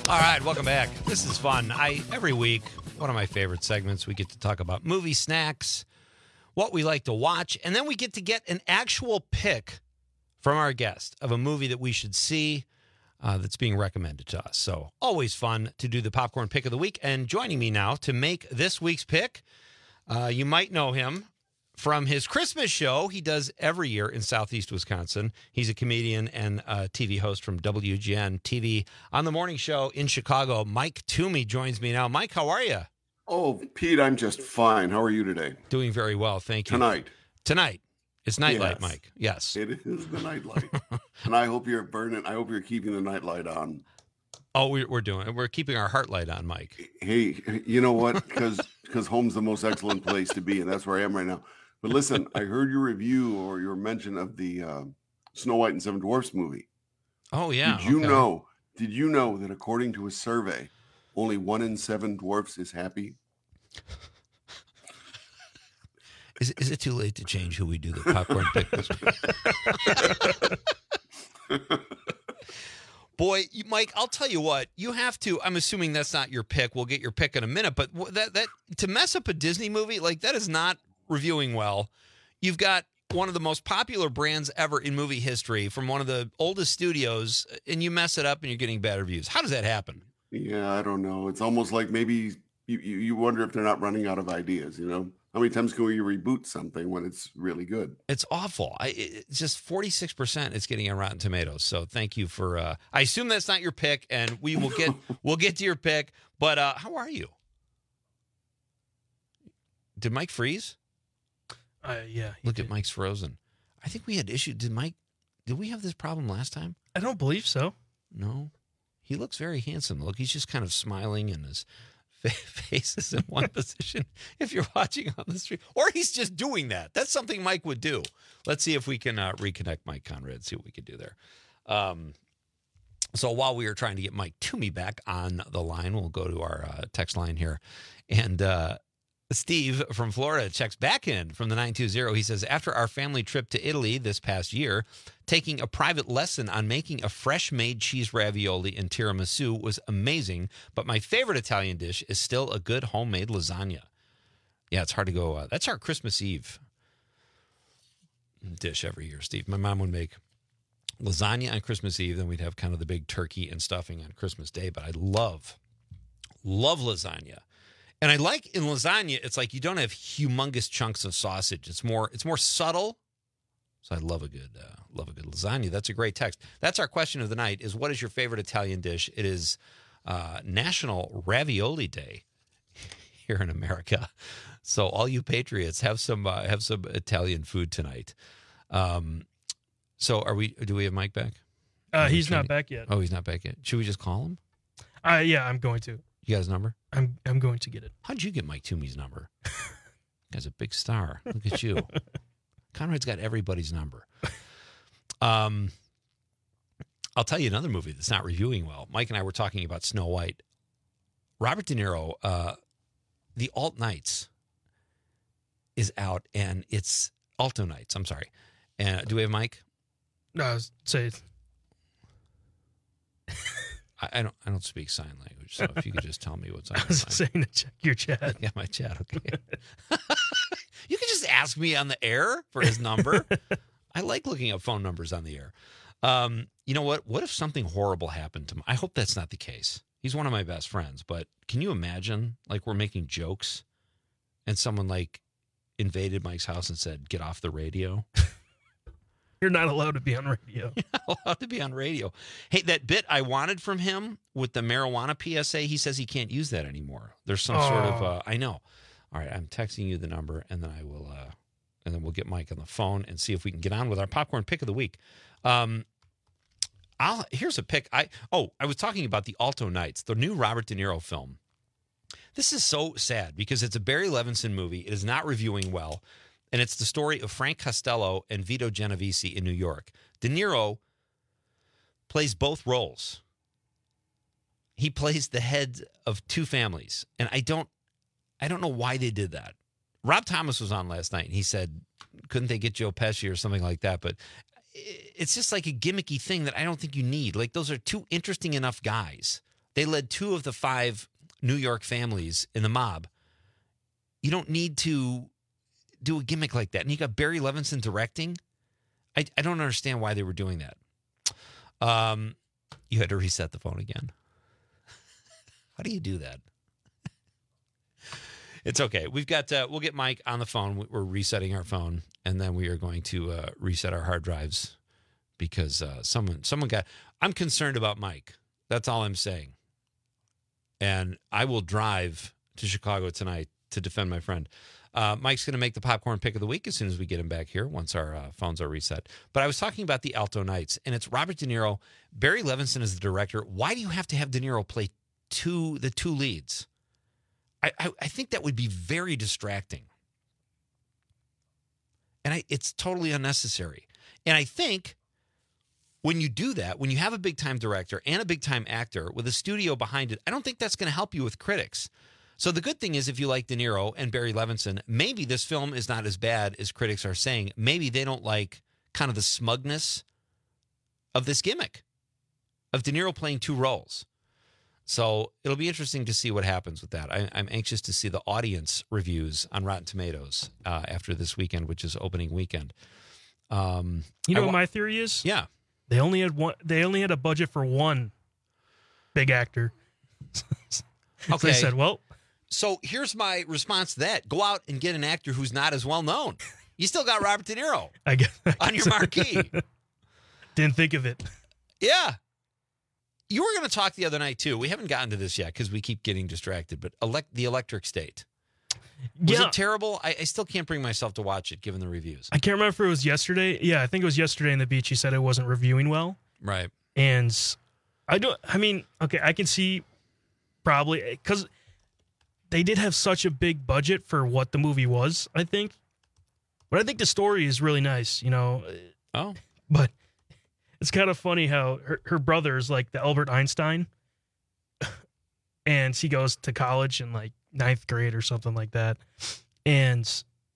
All right, welcome back. This is fun. Every week, one of my favorite segments, we get to talk about movie snacks, what we like to watch, and then we get to get an actual pick from our guest of a movie that we should see that's being recommended to us. So always fun to do the popcorn pick of the week. And joining me now to make this week's pick, you might know him from his Christmas show he does every year in Southeast Wisconsin. He's a comedian and a TV host from WGN TV on the morning show in Chicago. Mike Toomey joins me now. Mike, how are you? Oh, Pete, I'm just fine. How are you today? Doing very well, thank you. Tonight. It's nightlight, Yes. Mike. Yes. It is the nightlight. And I hope you're burning. I hope you're keeping the nightlight on. Oh, we're doing it. We're keeping our heart light on, Mike. Hey, you know what? Because home's the most excellent place to be, and that's where I am right now. But listen, I heard your review or your mention of the Snow White and Seven Dwarfs movie. Oh, yeah. Did you know that according to a survey, only 1 in 7 dwarfs is happy? Is it too late to change who we do the popcorn pick this week? Boy, Mike, I'll tell you what, you have to, I'm assuming that's not your pick. We'll get your pick in a minute, but that to mess up a Disney movie, like that is not reviewing well. You've got one of the most popular brands ever in movie history from one of the oldest studios, and you mess it up and you're getting bad reviews. How does that happen? Yeah, I don't know. It's almost like maybe you wonder if they're not running out of ideas, you know? How many times can we reboot something when it's really good? It's awful. It's just 46% it's getting on Rotten Tomatoes. So thank you for I assume that's not your pick, and we will get we'll get to your pick. But how are you? Did Mike freeze? Yeah. Look at Mike's frozen. I think we had issue. Did we have this problem last time? I don't believe so. No. He looks very handsome. Look, he's just kind of smiling and his face is in one position if you're watching on the street. Or he's just doing that. That's something Mike would do. Let's see if we can reconnect Mike Conrad, see what we can do there. So while we are trying to get Mike Toomey back on the line, we'll go to our text line here. And Steve from Florida checks back in from the 920. He says, after our family trip to Italy this past year, taking a private lesson on making a fresh-made cheese ravioli and tiramisu was amazing, but my favorite Italian dish is still a good homemade lasagna. Yeah, it's hard to go. That's our Christmas Eve dish every year, Steve. My mom would make lasagna on Christmas Eve, then we'd have kind of the big turkey and stuffing on Christmas Day, but I love lasagna. And I like in lasagna, it's like you don't have humongous chunks of sausage. It's more subtle. So I love a good lasagna. That's a great text. That's our question of the night: is what is your favorite Italian dish? It is National Ravioli Day here in America. So all you patriots have some Italian food tonight. So do we have Mike back? He's not back yet. Oh, he's not back yet. Should we just call him? Yeah, I'm going to. You got his number? I'm going to get it. How'd you get Mike Toomey's number? Guy's a big star. Look at you. Conrad's got everybody's number. I'll tell you another movie that's not reviewing well. Mike and I were talking about Snow White. Robert De Niro, The Alt Nights is out, and it's Alto Nights. I'm sorry. And do we have Mike? No, say I don't speak sign language, so if you could just tell me what's on I was saying to check your chat. Yeah, my chat, okay. You can just ask me on the air for his number. I like looking up phone numbers on the air. You know what? What if something horrible happened to him? I hope that's not the case. He's one of my best friends, but can you imagine, like, we're making jokes and someone, like, invaded Mike's house and said, get off the radio? You're not allowed to be on radio. You're not allowed to be on radio. Hey, that bit I wanted from him with the marijuana PSA, he says he can't use that anymore. There's some sort of, I know. All right, I'm texting you the number, and then I will, and then we'll get Mike on the phone and see if we can get on with our popcorn pick of the week. Here's a pick. I was talking about the Alto Nights, the new Robert De Niro film. This is so sad because it's a Barry Levinson movie. It is not reviewing well. And it's the story of Frank Costello and Vito Genovese in New York. De Niro plays both roles. He plays the head of two families. And I don't know why they did that. Rob Thomas was on last night, and he said, couldn't they get Joe Pesci or something like that? But it's just like a gimmicky thing that I don't think you need. Like, those are two interesting enough guys. They led 2 of the 5 New York families in the mob. You don't need to do a gimmick like that. And you got Barry Levinson directing. I don't understand why they were doing that. You had to reset the phone again. How do you do that? It's okay. We'll get Mike on the phone. We're resetting our phone, and then we are going to reset our hard drives because someone got. I'm concerned about Mike. That's all I'm saying. And I will drive to Chicago tonight to defend my friend. Mike's going to make the popcorn pick of the week as soon as we get him back here once our phones are reset. But I was talking about the Alto Knights, and it's Robert De Niro. Barry Levinson is the director. Why do you have to have De Niro play the 2 leads? I think that would be very distracting. And it's totally unnecessary. And I think when you do that, when you have a big-time director and a big-time actor with a studio behind it, I don't think that's going to help you with critics. So the good thing is if you like De Niro and Barry Levinson, maybe this film is not as bad as critics are saying. Maybe they don't like kind of the smugness of this gimmick of De Niro playing 2 roles. So it'll be interesting to see what happens with that. I'm anxious to see the audience reviews on Rotten Tomatoes after this weekend, which is opening weekend. You know what my theory is? Yeah. They only had a budget for 1 big actor. Okay. So they said, well. So here's my response to that. Go out and get an actor who's not as well known. You still got Robert De Niro on your marquee. Didn't think of it. Yeah. You were going to talk the other night, too. We haven't gotten to this yet because we keep getting distracted, but The Electric State. Was it terrible? I still can't bring myself to watch it, given the reviews. I can't remember if it was yesterday. Yeah, I think it was yesterday in the beach. He said it wasn't reviewing well. Right. And I can see probably because they did have such a big budget for what the movie was, I think. But I think the story is really nice, you know. Oh. But it's kind of funny how her brother is like the Albert Einstein. And he goes to college in like 9th grade or something like that. And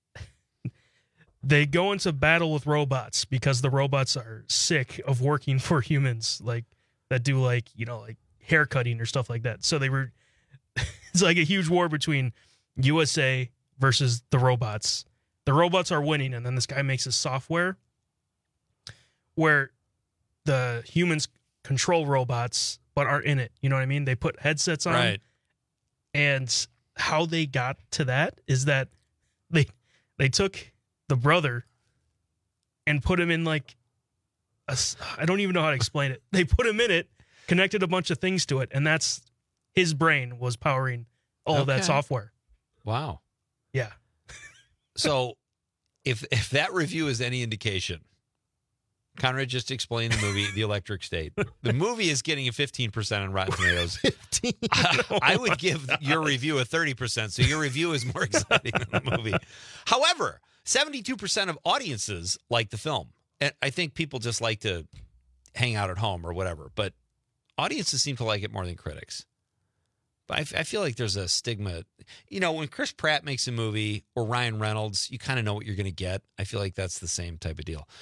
they go into battle with robots because the robots are sick of working for humans, like that do like, you know, like hair cutting or stuff like that. So it's like a huge war between USA versus the robots. The robots are winning, and then this guy makes a software where the humans control robots but aren't in it. You know what I mean? They put headsets on. Right. And how they got to that is that they took the brother and put him in like I don't even know how to explain it. They put him in it, connected a bunch of things to it, and that's his brain was powering all of that software. Wow. Yeah. So if that review is any indication, Conrad just explained the movie, The Electric State. The movie is getting a 15% on Rotten Tomatoes. 15? I would give your review a 30%, so your review is more exciting than the movie. However, 72% of audiences like the film. And I think people just like to hang out at home or whatever, but audiences seem to like it more than critics. But I feel like there's a stigma. You know, when Chris Pratt makes a movie or Ryan Reynolds, you kind of know what you're going to get. I feel like that's the same type of deal.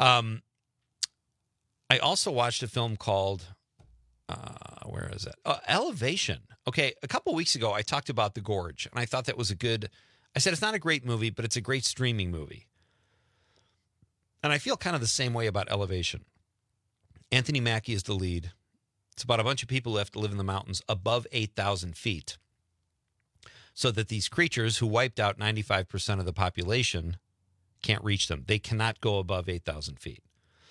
I also watched a film called, where is it? Elevation. Okay, a couple weeks ago, I talked about The Gorge, and I thought that was I said it's not a great movie, but it's a great streaming movie. And I feel kind of the same way about Elevation. Anthony Mackie is the lead. It's about a bunch of people who have to live in the mountains above 8,000 feet so that these creatures who wiped out 95% of the population can't reach them. They cannot go above 8,000 feet.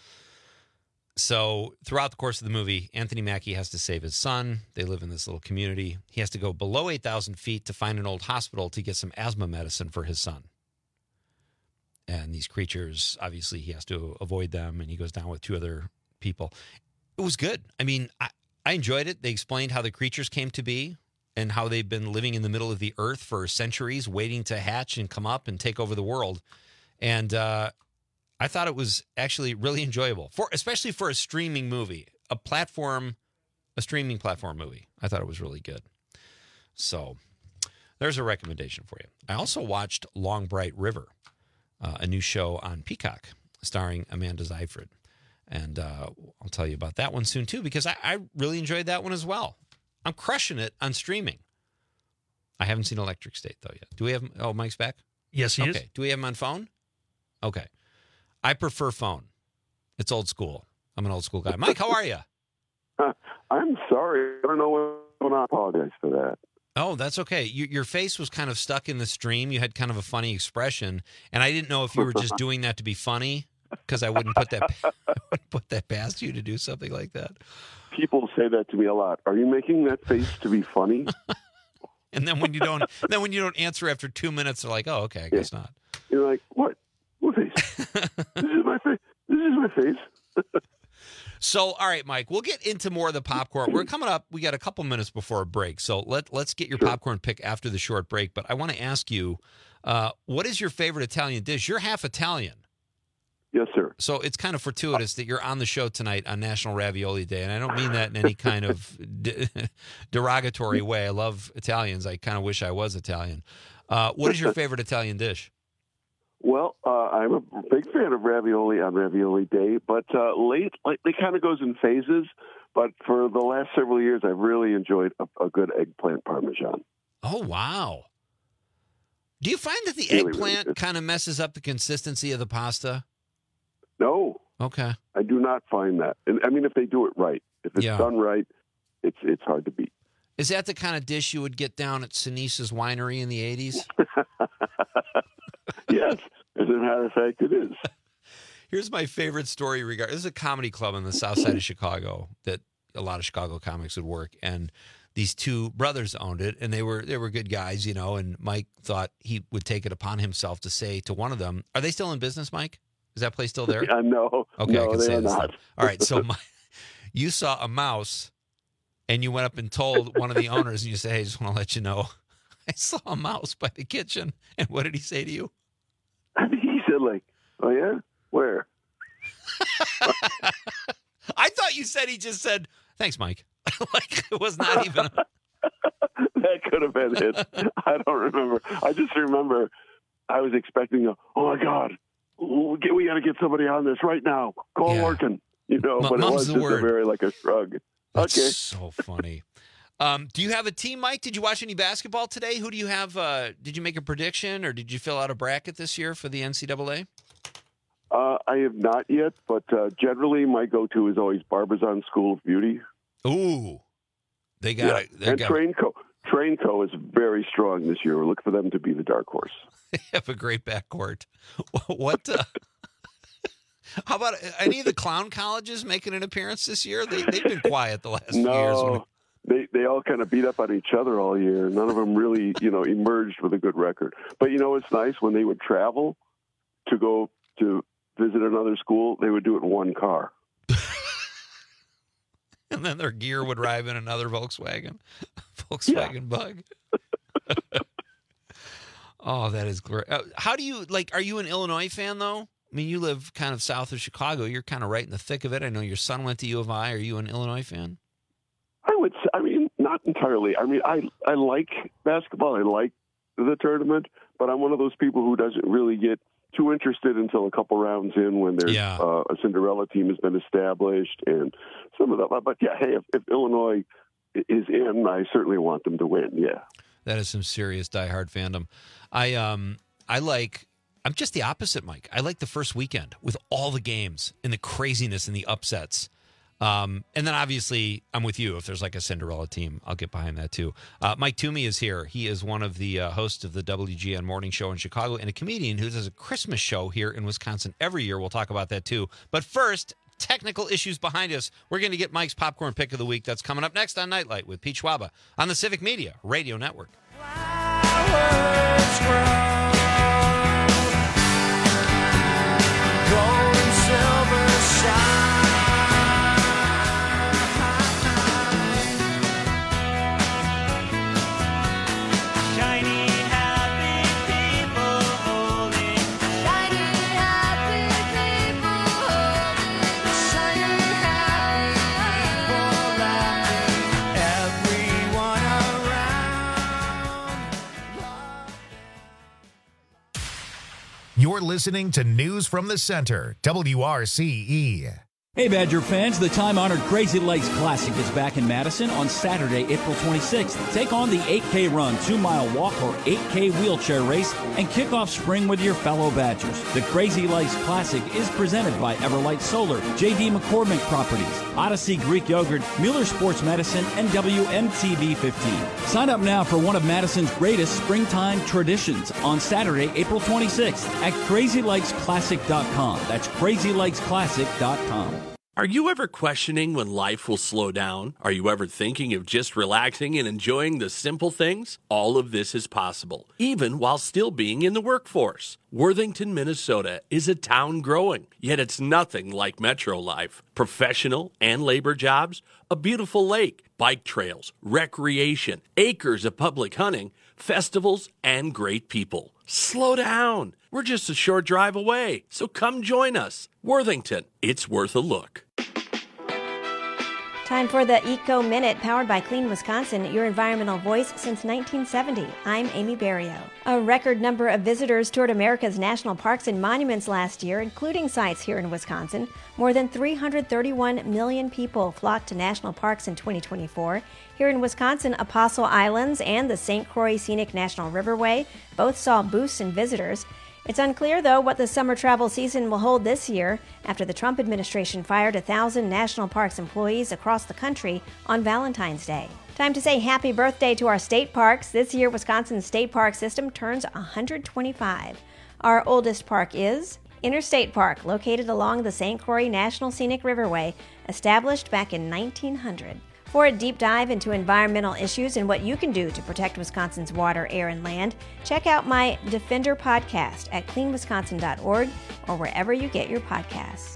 So throughout the course of the movie, Anthony Mackie has to save his son. They live in this little community. He has to go below 8,000 feet to find an old hospital to get some asthma medicine for his son. And these creatures, obviously, he has to avoid them, and he goes down with 2 other people. It was good. I mean, I enjoyed it. They explained how the creatures came to be and how they've been living in the middle of the earth for centuries, waiting to hatch and come up and take over the world. And I thought it was actually really enjoyable, especially for a streaming movie, a streaming platform movie. I thought it was really good. So there's a recommendation for you. I also watched Long Bright River, a new show on Peacock starring Amanda Seyfried. And I'll tell you about that one soon, too, because I really enjoyed that one as well. I'm crushing it on streaming. I haven't seen Electric State, though, yet. Do we have... Oh, Mike's back? Yes, he is. Okay. Do we have him on phone? Okay. I prefer phone. It's old school. I'm an old school guy. Mike, how are you? I'm sorry. I don't know what's going on. I apologize for that. Oh, that's okay. Your face was kind of stuck in the stream. You had kind of a funny expression, and I didn't know if you were just doing that to be funny, because I wouldn't put that past you to do something like that. People say that to me a lot. Are you making that face to be funny? And then when you don't, answer after 2 minutes, they're like, "Oh, okay, I guess not." You're like, "What? What face? This is my face. This is my face." So, all right, Mike, we'll get into more of the popcorn. We're coming up. We got a couple minutes before a break, so let's get your popcorn pick after the short break. But I want to ask you, what is your favorite Italian dish? You're half Italian. Yes, sir. So it's kind of fortuitous that you're on the show tonight on National Ravioli Day, and I don't mean that in any kind of derogatory way. I love Italians. I kind of wish I was Italian. What is your favorite Italian dish? Well, I'm a big fan of ravioli on Ravioli Day, but lately it kind of goes in phases. But for the last several years, I've really enjoyed a good eggplant parmesan. Oh, wow. Do you find that the Really, eggplant really kind of messes up the consistency of the pasta? No. Okay. I do not find that. And I mean, if they do it right, if it's done right, it's hard to beat. Is that the kind of dish you would get down at Sinisa's Winery in the 80s? Yes. As a matter of fact, it is. Here's my favorite story. This is a comedy club on the south side of Chicago that a lot of Chicago comics would work. And these two brothers owned it, and they were good guys, you know, and Mike thought he would take it upon himself to say to one of them, are they still in business, Mike? Is that place still there? No. Okay, no, I can they say are this not. then. All right, so you saw a mouse, and you went up and told one of the owners, and you say, hey, I just want to let you know, I saw a mouse by the kitchen. And what did he say to you? He said, like, oh, yeah? Where? I thought you said he just said, thanks, Mike. Like, it was not even... That could have been it. I don't remember. I just remember I was expecting oh, my God, we got to get somebody on this right now. Call Larkin. You know, but it was just a very, like, a shrug. That's okay. So funny. Do you have a team, Mike? Did you watch any basketball today? Who do you have? Did you make a prediction, or did you fill out a bracket this year for the NCAA? I have not yet, but generally my go-to is always Barbizon School of Beauty. Ooh. They got it. And Trainco is very strong this year. Look for them to be the dark horse. They have a great backcourt. What? How about any of the clown colleges making an appearance this year? They've been quiet the last few years. No, they all kind of beat up on each other all year. None of them really, emerged with a good record. But, it's nice when they would travel to go to visit another school, they would do it in one car. And then their gear would arrive in another Volkswagen Bug. Oh, that is great. How do you, are you an Illinois fan, though? I mean, you live kind of south of Chicago. You're kind of right in the thick of it. I know your son went to U of I. Are you an Illinois fan? I would say, not entirely. I like basketball. I like the tournament, but I'm one of those people who doesn't really get too interested until a couple rounds in when there's a Cinderella team has been established and some of that. But, hey, if Illinois is in, I certainly want them to win, yeah. That is some serious diehard fandom. I'm just the opposite, Mike. I like the first weekend with all the games and the craziness and the upsets. And then obviously I'm with you. If there's like a Cinderella team, I'll get behind that too. Mike Toomey is here. He is one of the hosts of the WGN Morning Show in Chicago and a comedian who does a Christmas show here in Wisconsin every year. We'll talk about that too. But first, technical issues behind us. We're going to get Mike's popcorn pick of the week. That's coming up next on Nightlight with Pete Schwaba on the Civic Media Radio Network. Gold and silver shine. Shiny, happy people holding. Shiny, happy people holding. Shiny, happy people laughing. Everyone around. You're listening to News from the Center, WRCE. Hey, Badger fans, the time-honored Crazy Legs Classic is back in Madison on Saturday, April 26th. Take on the 8K run, 2-mile walk, or 8K wheelchair race and kick off spring with your fellow Badgers. The Crazy Legs Classic is presented by Everlight Solar, J.D. McCormick Properties, Odyssey Greek Yogurt, Mueller Sports Medicine, and WMTV 15. Sign up now for one of Madison's greatest springtime traditions on Saturday, April 26th at crazylegsclassic.com. That's crazylegsclassic.com. Are you ever questioning when life will slow down? Are you ever thinking of just relaxing and enjoying the simple things? All of this is possible, even while still being in the workforce. Worthington, Minnesota is a town growing, yet it's nothing like metro life. Professional and labor jobs, a beautiful lake, bike trails, recreation, acres of public hunting, festivals, and great people. Slow down. We're just a short drive away, so come join us. Worthington, it's worth a look. Time for the Eco Minute, powered by Clean Wisconsin, your environmental voice since 1970. I'm Amy Barrio. A record number of visitors toured America's national parks and monuments last year, including sites here in Wisconsin. More than 331 million people flocked to national parks in 2024. Here in Wisconsin, Apostle Islands and the St. Croix Scenic National Riverway both saw boosts in visitors. It's unclear, though, what the summer travel season will hold this year after the Trump administration fired 1,000 national parks employees across the country on Valentine's Day. Time to say happy birthday to our state parks. This year, Wisconsin's state park system turns 125. Our oldest park is Interstate Park, located along the St. Croix National Scenic Riverway, established back in 1900. For a deep dive into environmental issues and what you can do to protect Wisconsin's water, air, and land, check out my Defender podcast at cleanwisconsin.org or wherever you get your podcasts.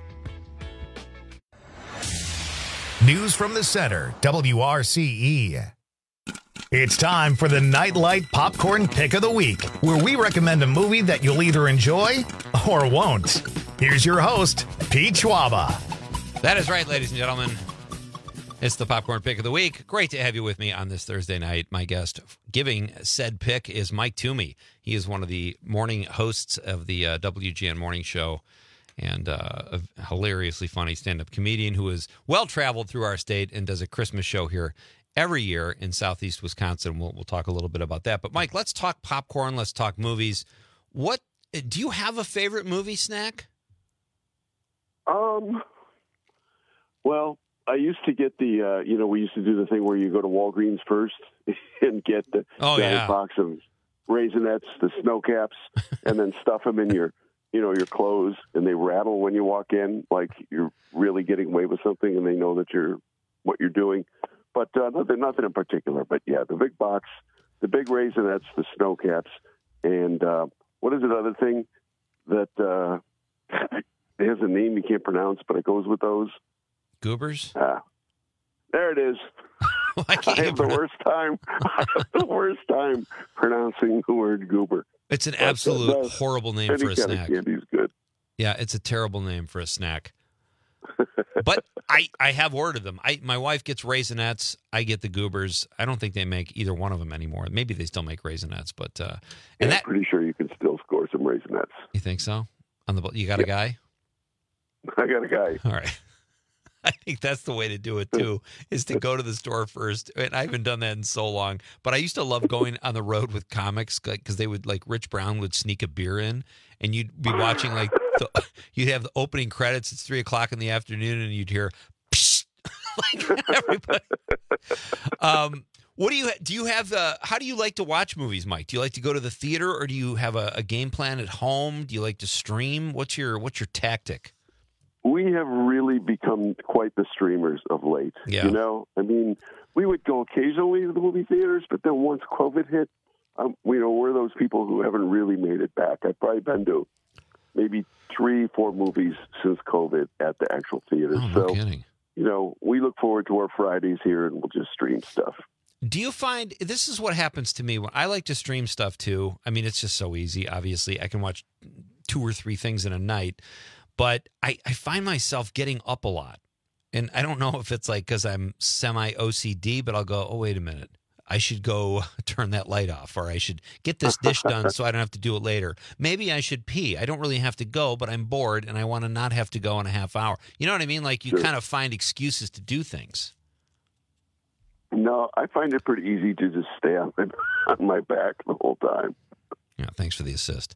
News from the Center, WRCE. It's time for the Nightlight Popcorn Pick of the Week, where we recommend a movie that you'll either enjoy or won't. Here's your host, Pete Schwaba. That is right, ladies and gentlemen. It's the Popcorn Pick of the Week. Great to have you with me on this Thursday night. My guest giving said pick is Mike Toomey. He is one of the morning hosts of the WGN Morning Show and a hilariously funny stand-up comedian who is well-traveled through our state and does a Christmas show here every year in southeast Wisconsin. We'll talk a little bit about that. But, Mike, let's talk popcorn. Let's talk movies. What do you have a favorite movie snack? Well, I used to get the, we used to do the thing where you go to Walgreens first and get the giant box of Raisinets, the snow caps, and then stuff them in your clothes, and they rattle when you walk in, like you're really getting away with something, and they know that what you're doing. But nothing in particular. But yeah, the big box, the big Raisinets, the snow caps, and what is the other thing that it has a name you can't pronounce, but it goes with those. Goobers? There it is. I have the worst time pronouncing the word goober. It's an absolute horrible name for a snack. Candy's good. Yeah, it's a terrible name for a snack. But I have ordered them. My wife gets Raisinets. I get the Goobers. I don't think they make either one of them anymore. Maybe they still make Raisinets, but I'm pretty sure you can still score some Raisinets. You think so? You got a guy? I got a guy. All right. I think that's the way to do it, too, is to go to the store first. And I haven't done that in so long. But I used to love going on the road with comics because they would, like, Rich Brown would sneak a beer in, and you'd be watching, like, you'd have the opening credits. It's 3 o'clock in the afternoon, and you'd hear, psh, like, everybody. What do you have? How do you like to watch movies, Mike? Do you like to go to the theater, or do you have a game plan at home? Do you like to stream? What's your tactic? We have really become quite the streamers of late. Yeah. We would go occasionally to the movie theaters, but then once COVID hit, we're those people who haven't really made it back. I've probably been to maybe 3-4 movies since COVID at the actual theaters. Oh, no kidding. We look forward to our Fridays here, and we'll just stream stuff. Do you find this is what happens to me when I like to stream stuff too? I mean, it's just so easy. Obviously, I can watch 2 or 3 things in a night. But I find myself getting up a lot. And I don't know if it's like because I'm semi-OCD, but I'll go, oh, wait a minute. I should go turn that light off, or I should get this dish done so I don't have to do it later. Maybe I should pee. I don't really have to go, but I'm bored and I want to not have to go in a half hour. You know what I mean? Like you kind of find excuses to do things. No, I find it pretty easy to just stay on my back the whole time. Yeah, thanks for the assist.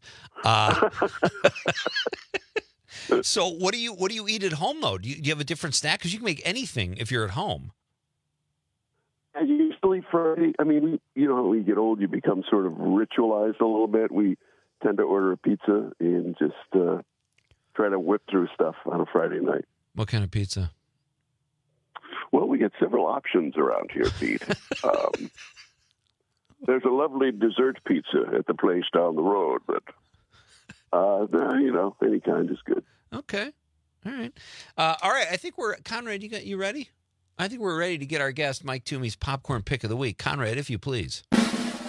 So what do you eat at home though? Do you have a different snack? Because you can make anything if you're at home. And usually Friday, I mean, when you get old, you become sort of ritualized a little bit. We tend to order a pizza and just try to whip through stuff on a Friday night. What kind of pizza? Well, we get several options around here, Pete. There's a lovely dessert pizza at the place down the road, but any kind is good. Okay, all right. I think we're Conrad. You ready? I think we're ready to get our guest Mike Toomey's popcorn pick of the week. Conrad, if you please. All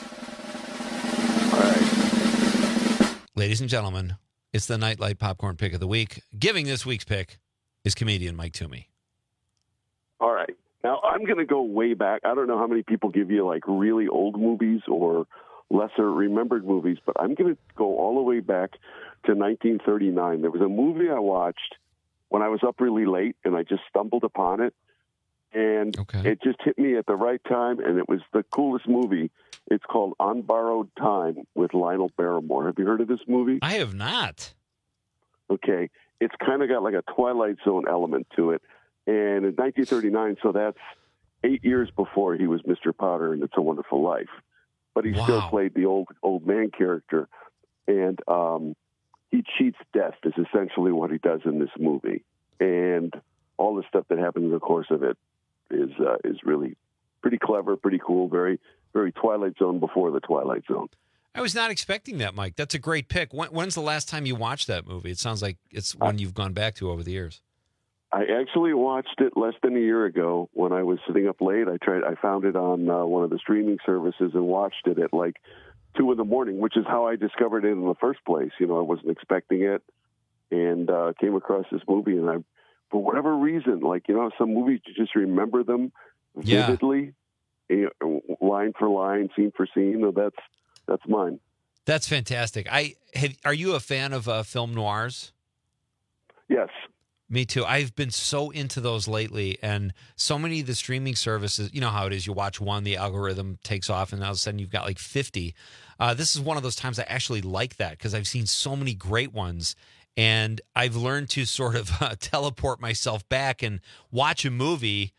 right, ladies and gentlemen, it's the Nightlight popcorn pick of the week. Giving this week's pick is comedian Mike Toomey. All right. Now, I'm going to go way back. I don't know how many people give you, like, really old movies or lesser remembered movies, but I'm going to go all the way back to 1939. There was a movie I watched when I was up really late, and I just stumbled upon it, and it just hit me at the right time, and it was the coolest movie. It's called On Borrowed Time with Lionel Barrymore. Have you heard of this movie? I have not. Okay. It's kind of got like a Twilight Zone element to it. And in 1939, so that's 8 years before he was Mr. Potter in It's a Wonderful Life. But he still played the old man character. And he cheats death is essentially what he does in this movie. And all the stuff that happens in the course of it is really pretty clever, pretty cool, very, very Twilight Zone before the Twilight Zone. I was not expecting that, Mike. That's a great pick. When's the last time you watched that movie? It sounds like it's one you've gone back to over the years. I actually watched it less than a year ago when I was sitting up late. I found it on one of the streaming services and watched it at like 2 a.m, which is how I discovered it in the first place. I wasn't expecting it, and came across this movie, and for whatever reason, some movies you just remember them vividly, line for line, scene for scene. That's mine. That's fantastic. Are you a fan of film noirs? Yes. Me too. I've been so into those lately, and so many of the streaming services, you know how it is. You watch one, the algorithm takes off, and all of a sudden you've got like 50. This is one of those times I actually like that because I've seen so many great ones, and I've learned to sort of teleport myself back and watch a movie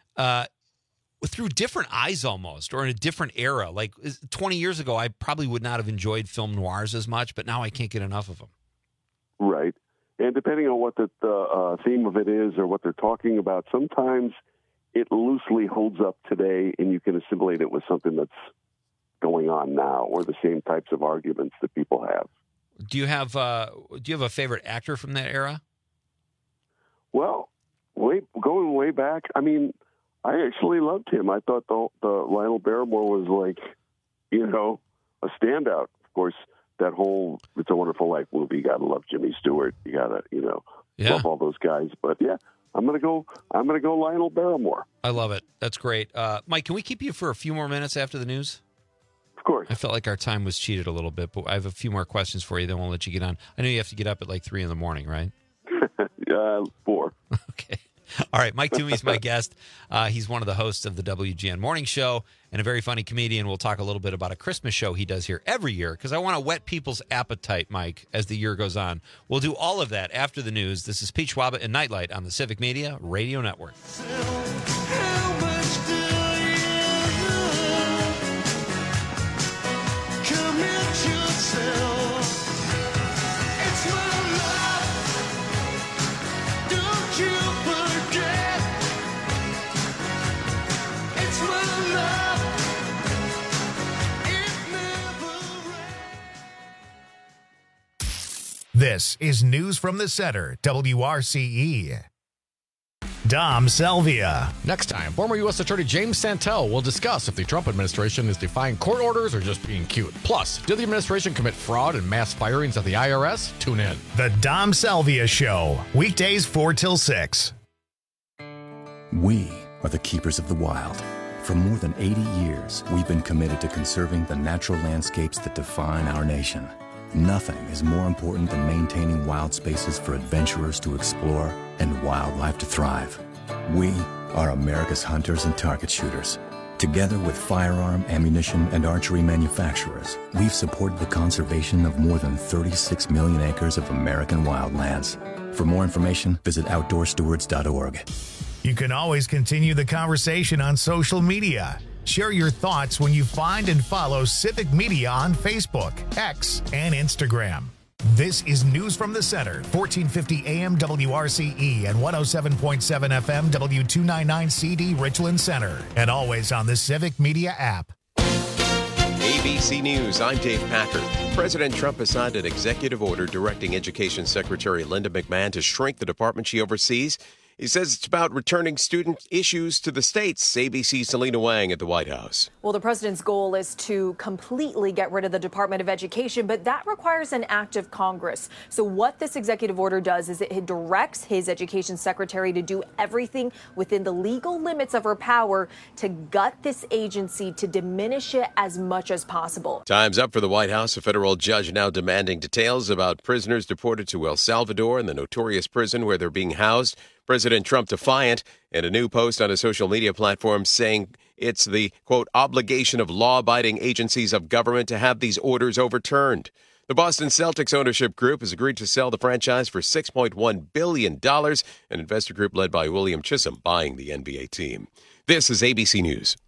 through different eyes almost, or in a different era. Like 20 years ago, I probably would not have enjoyed film noirs as much, but now I can't get enough of them. Right. And depending on what the theme of it is or what they're talking about, sometimes it loosely holds up today and you can assimilate it with something that's going on now or the same types of arguments that people have. Do you have a favorite actor from that era? Well, going way back, I mean, I actually loved him. I thought the Lionel Barrymore was like, a standout. Of course, that whole It's a Wonderful Life movie, you gotta love Jimmy Stewart. You gotta, love all those guys. But yeah, I'm gonna go Lionel Barrymore. I love it. That's great. Mike, can we keep you for a few more minutes after the news? Of course. I felt like our time was cheated a little bit, but I have a few more questions for you, then we'll let you get on. I know you have to get up at like 3 a.m, right? 4. Okay. All right, Mike Toomey's my guest. He's one of the hosts of the WGN Morning Show and a very funny comedian. We'll talk a little bit about a Christmas show he does here every year because I want to whet people's appetite, Mike, as the year goes on. We'll do all of that after the news. This is Pete Schwaba and Nightlight on the Civic Media Radio Network. This is News from the Center, WRCE. Dom Selvia. Next time, former U.S. Attorney James Santel will discuss if the Trump administration is defying court orders or just being cute. Plus, did the administration commit fraud and mass firings at the IRS? Tune in. The Dom Selvia Show, weekdays 4 till 6. We are the keepers of the wild. For more than 80 years, we've been committed to conserving the natural landscapes that define our nation. Nothing is more important than maintaining wild spaces for adventurers to explore and wildlife to thrive. We are America's hunters and target shooters. Together with firearm, ammunition, and archery manufacturers, we've supported the conservation of more than 36 million acres of American wildlands. For more information, visit outdoorstewards.org. You can always continue the conversation on social media. Share your thoughts when you find and follow Civic Media on Facebook, X, and Instagram. This is News from the Center, 1450 AM WRCE and 107.7 FM W299CD Richland Center, and always on the Civic Media app. ABC News, I'm Dave Packard. President Trump has signed an executive order directing Education Secretary Linda McMahon to shrink the department she oversees. He says it's about returning student issues to the states. ABC's Selena Wang at the White House. Well, the president's goal is to completely get rid of the Department of Education, but that requires an act of Congress. So what this executive order does is it directs his education secretary to do everything within the legal limits of her power to gut this agency, to diminish it as much as possible. Time's up for the White House. A federal judge now demanding details about prisoners deported to El Salvador and the notorious prison where they're being housed. President Trump defiant in a new post on his social media platform saying it's the, quote, obligation of law-abiding agencies of government to have these orders overturned. The Boston Celtics ownership group has agreed to sell the franchise for $6.1 billion, an investor group led by William Chisholm buying the NBA team. This is ABC News.